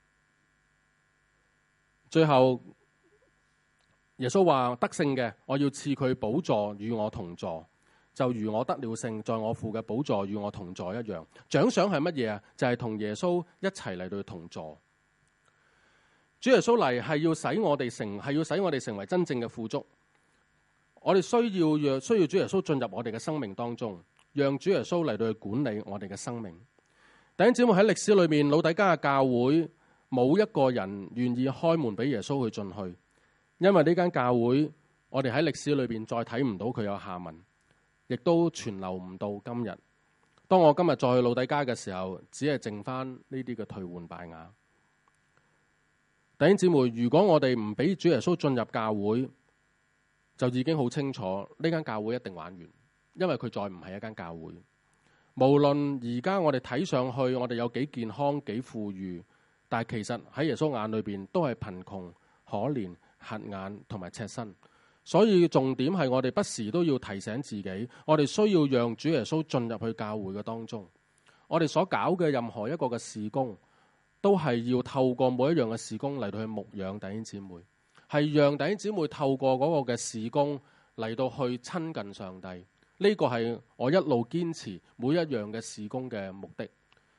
最後，耶穌話：得勝嘅，我要賜佢寶座與我同坐，就如我得了勝，在我父嘅寶座與我同坐一樣。獎賞係乜嘢啊？就係、是、同耶穌一齊嚟到同坐。主耶穌嚟係要使我哋成係要使我哋成為真正嘅富足。我哋需要讓需要主耶穌進入我哋嘅生命當中，讓主耶穌嚟到去管理我哋嘅生命。弟兄姊妹，喺歷史裏面，老底嘉嘅教會冇一個人願意開門俾耶穌去進去，因為呢間教會我哋喺歷史裏邊再睇唔到佢有下文，亦都存留唔到今日。當我今日再去老底嘉嘅時候，只係剩翻呢啲嘅頹垣敗瓦。弟兄姊妹，如果我哋唔俾主耶穌進入教會，就已經好清楚呢間教會一定玩完，因為佢再唔係一間教會。無論而家我哋睇上去，我哋有幾健康、幾富裕，但係其實喺耶穌眼裏邊都係貧窮、可憐、瞎眼同埋赤身。所以重點係我哋不時都要提醒自己，我哋需要讓主耶穌進入去教會嘅當中。我哋所搞嘅任何一個嘅事工，都係要透過每一樣嘅事工嚟到去牧養弟兄姊妹，係讓弟兄姊妹透過嗰個嘅事工嚟到去親近上帝。呢個係我一路堅持每一樣嘅事工嘅目的。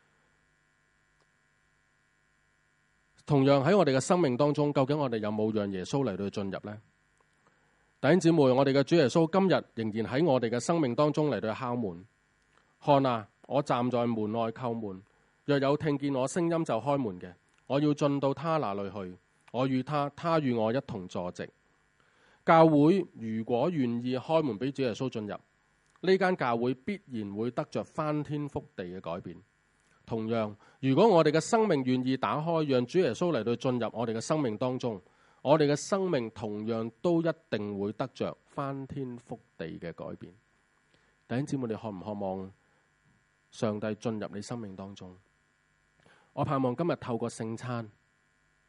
同樣喺我哋嘅生命當中，究竟我哋有冇讓耶穌嚟到進入呢？弟兄姊妹，我哋嘅主耶穌今日仍然喺我哋嘅生命當中嚟到去敲門。看啊，我站在門外叩門。若有聽見我聲音就開門嘅，我要進到他那裏去，我與他，他與我一同坐席。教會如果願意開門俾主耶穌進入，呢間教會必然會得着翻天覆地嘅改變。同樣，如果我哋嘅生命願意打開，讓主耶穌嚟到進入我哋嘅生命當中，我哋嘅生命同樣都一定會得着翻天覆地嘅改變。弟兄姊妹，你渴唔渴望上帝進入你生命當中？我盼望今日透過聖餐，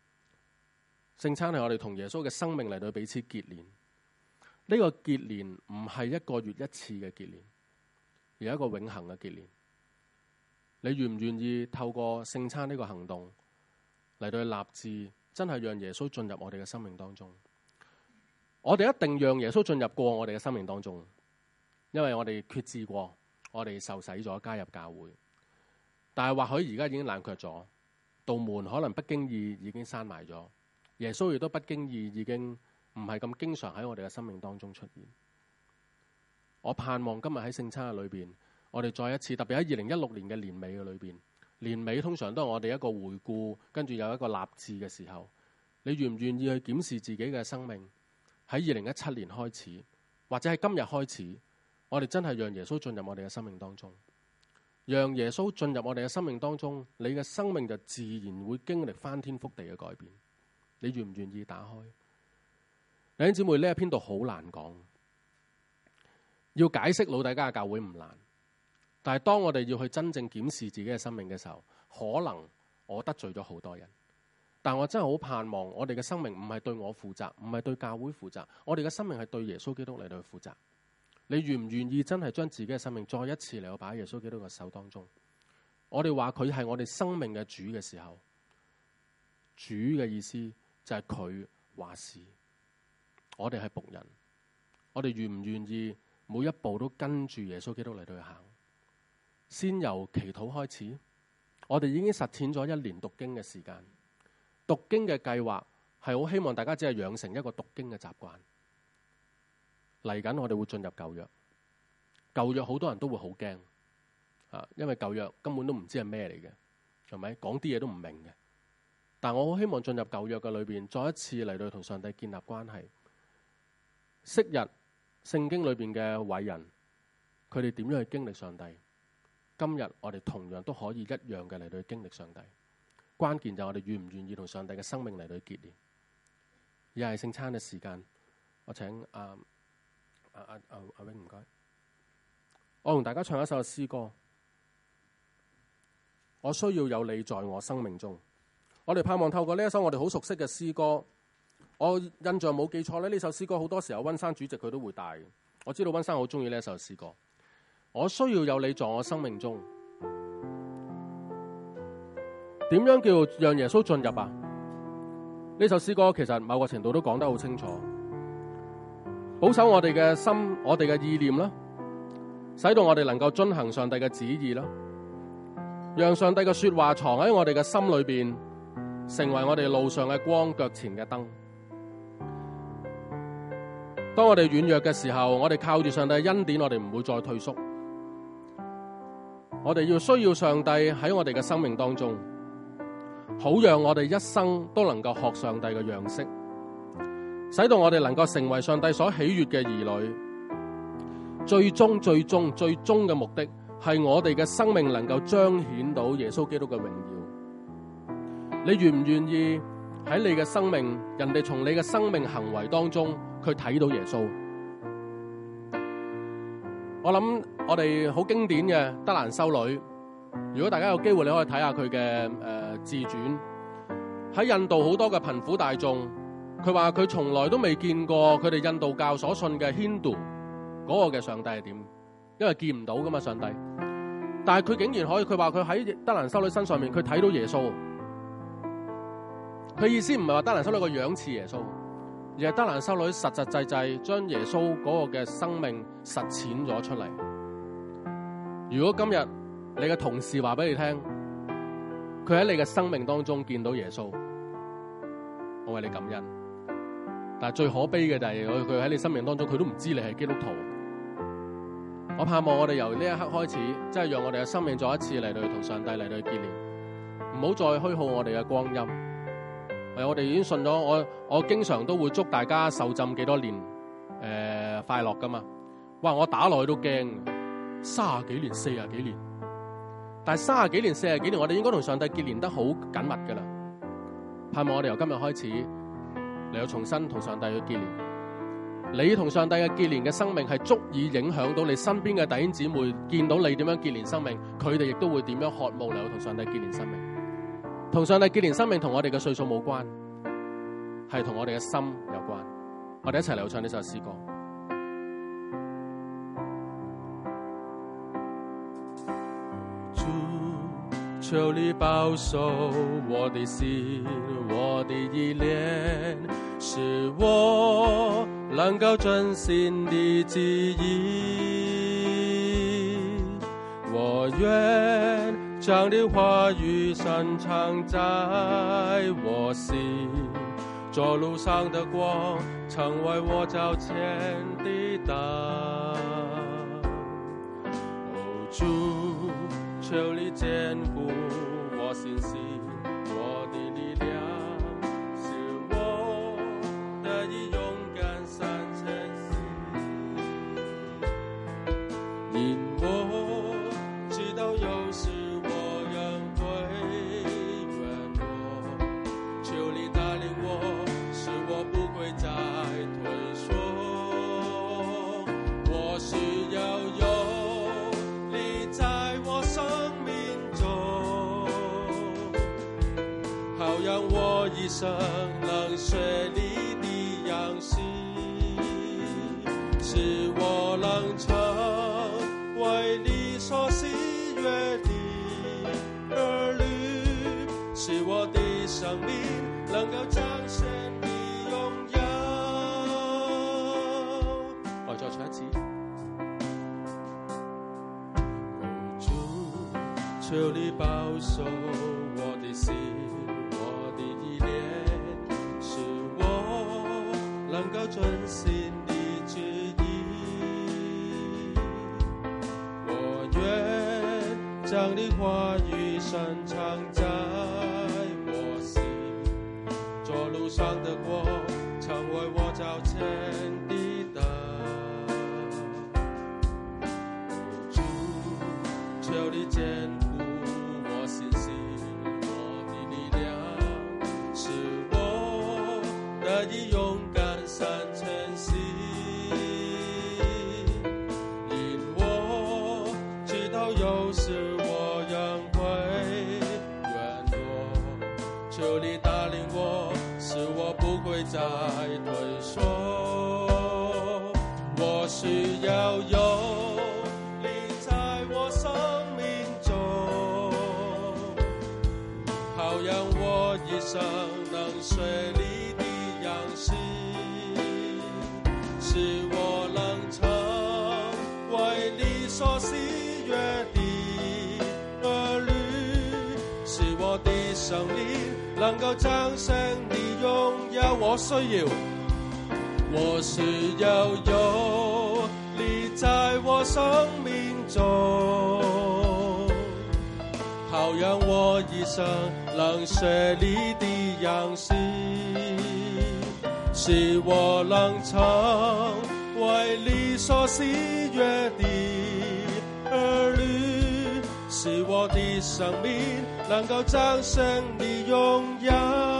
聖餐係我哋同耶穌嘅生命嚟到彼此結連。呢個結連唔係一個月一次嘅結連，而係一個永恆嘅結連。你願唔願意透過聖餐呢個行動嚟到去立志，真係讓耶穌進入我哋嘅生命當中？我哋一定讓耶穌進入過我哋嘅生命當中，因為我哋決志過，我哋受洗咗加入教會。但係或許而家已經冷卻咗，道門可能不經意已經閂埋咗，耶穌亦都不經意已經唔係咁經常喺我哋嘅生命當中出現。我盼望今日喺聖餐嘅裏邊，我哋再一次，特別喺二零一六年嘅年尾嘅裏邊，年尾通常都係我哋一個回顧，跟住有一個立志嘅時候。你願唔願意去檢視自己嘅生命？喺二零一七年開始，或者喺今日開始，我哋真係讓耶穌進入我哋嘅生命當中，讓耶穌進入我哋嘅生命當中，你嘅生命就自然會經歷翻天覆地嘅改變。你願唔願意打開？弟兄姊妹，呢一篇道好難講，要解釋老底嘉嘅教會唔難，但係當我哋要去真正檢視自己嘅生命嘅時候，可能我得罪咗好多人。但我真係好盼望我哋嘅生命唔係對我負責，唔係對教會負責，我哋嘅生命係對耶穌基督嚟到去負責。你願唔願意真係將自己嘅生命再一次嚟到擺喺耶穌基督嘅手當中？我哋話佢係我哋生命嘅主嘅時候，主嘅意思就係佢話事，我哋係僕人。我哋願唔願意每一步都跟住耶穌基督嚟到去行？先由祈禱開始，我哋已經實踐咗一年讀經嘅時間。讀經嘅計劃係好希望大家只係養成一個讀經嘅習慣。嚟緊我哋會進入舊約，舊約好多人都會好驚啊，因為舊約根本都唔知係咩嚟嘅，係咪？講啲嘢都唔明嘅。但我好希望進入舊約嘅裏邊，再一次嚟到同上帝建立關係。昔日聖經裏邊嘅偉人，佢哋點樣去經歷上帝？今日我哋同樣都可以一樣嘅嚟到去經歷上帝。關鍵就係我哋願唔願意同上帝嘅生命嚟到結連。而係聖餐嘅時間，我請阿阿阿阿阿永唔該，我同大家唱一首詩歌。我需要有你在我生命中。我哋盼望透過呢一首我哋好熟悉嘅詩歌，我印象冇記錯咧，呢首詩歌好多時候溫山主席佢都會帶嘅。我知道溫山好中意呢一首詩歌。我需要有你在我生命中。點樣叫讓耶穌進入啊？呢首詩歌其實某個程度都講得好清楚，保守我哋嘅心，我哋嘅意念啦，使到我哋能夠遵行上帝嘅旨意啦，讓上帝嘅說話藏喺我哋嘅心裏邊，成為我哋路上嘅光，腳前嘅燈。當我哋軟弱嘅時候，我哋靠住上帝嘅恩典，我哋唔會再退縮。我哋要需要上帝喺我哋嘅生命當中，好讓我哋一生都能夠學上帝嘅樣式，使到我哋能夠成為上帝所喜悅嘅兒女。最終、最終、最終嘅目的係我哋嘅生命能夠彰顯到耶穌基督嘅榮耀。你願唔願意喺你嘅生命，人哋從你嘅生命行為當中，佢睇到耶穌？我諗我哋好經典嘅德蘭修女。如果大家有機會，你可以睇下佢嘅誒自傳。喺印度好多嘅貧苦大眾，佢話佢從來都未見過佢哋印度教所信嘅 Hindu 嗰個嘅上帝係點，因為見唔到噶嘛上帝。但係佢竟然可以，佢話佢喺德蘭修女身上面，佢睇到耶穌。佢意思唔係話德蘭修女個樣似耶穌，而係德蘭修女實實際際將耶穌嗰個嘅生命實踐咗出嚟。如果今日你嘅同事話俾你聽，佢喺你嘅生命當中見到耶穌，我為你感恩。但係最可悲嘅就係佢喺你生命當中，佢都唔知你係基督徒。我盼望我哋由呢一刻開始，即係讓我哋嘅生命再一次嚟到同上帝嚟到結連，唔好再虛耗我哋嘅光陰。我哋已經信咗，我我經常都會祝大家受浸幾多年，誒、呃、快樂噶嘛。哇！我打落去都驚，三十幾年、四十幾年，但係三十幾年、四十幾年，我哋應該同上帝結連得好緊密噶啦。盼望我哋由今日開始嚟到重新同上帝去結連。你同上帝嘅結連嘅生命係足以影響到你身邊嘅弟兄姊妹，見到你點樣結連生命，佢哋亦都會點樣渴慕嚟到同上帝結連生命。同上帝結連生命同我哋嘅歲數冇關， 係同我哋嘅心有關。我哋一齊嚟唱呢首詩歌。主，求你保守我的心，我的意念，使我能夠遵行你旨意。我願將你話語深藏在我心，做路上的光，成為我腳前的燈。哦，主，求你堅固我信心，我的力量，使我得以勇敢向前行。因我知道有時我仍會軟弱，求你帶領我，使我不會再退縮。我需要有你在我生命中，好讓我一生能學你的樣式，使我能成為你所喜悅的兒女，使我的生命能夠彰顯你榮耀。我再唱一次。主，求你保守我的心，我的意念，使我能夠遵行你旨意。我願將你話語深藏在我心，做路上的光，成為我腳前的燈。主，求你堅固我信心，我的力量，使我得以勇敢向前行。因我知道有時我仍會軟弱，求你帶領我，使我不會再退縮。我需要有你在我生命中，好讓我一生能學你的樣式，使我能成為你所喜悅的兒女，使我的生命能夠彰顯你榮耀。我需要，我需要有你在我生命中，好讓我一生能學你的樣式，使我能成為你所喜悅的兒女，使我的生命能夠彰顯你榮耀。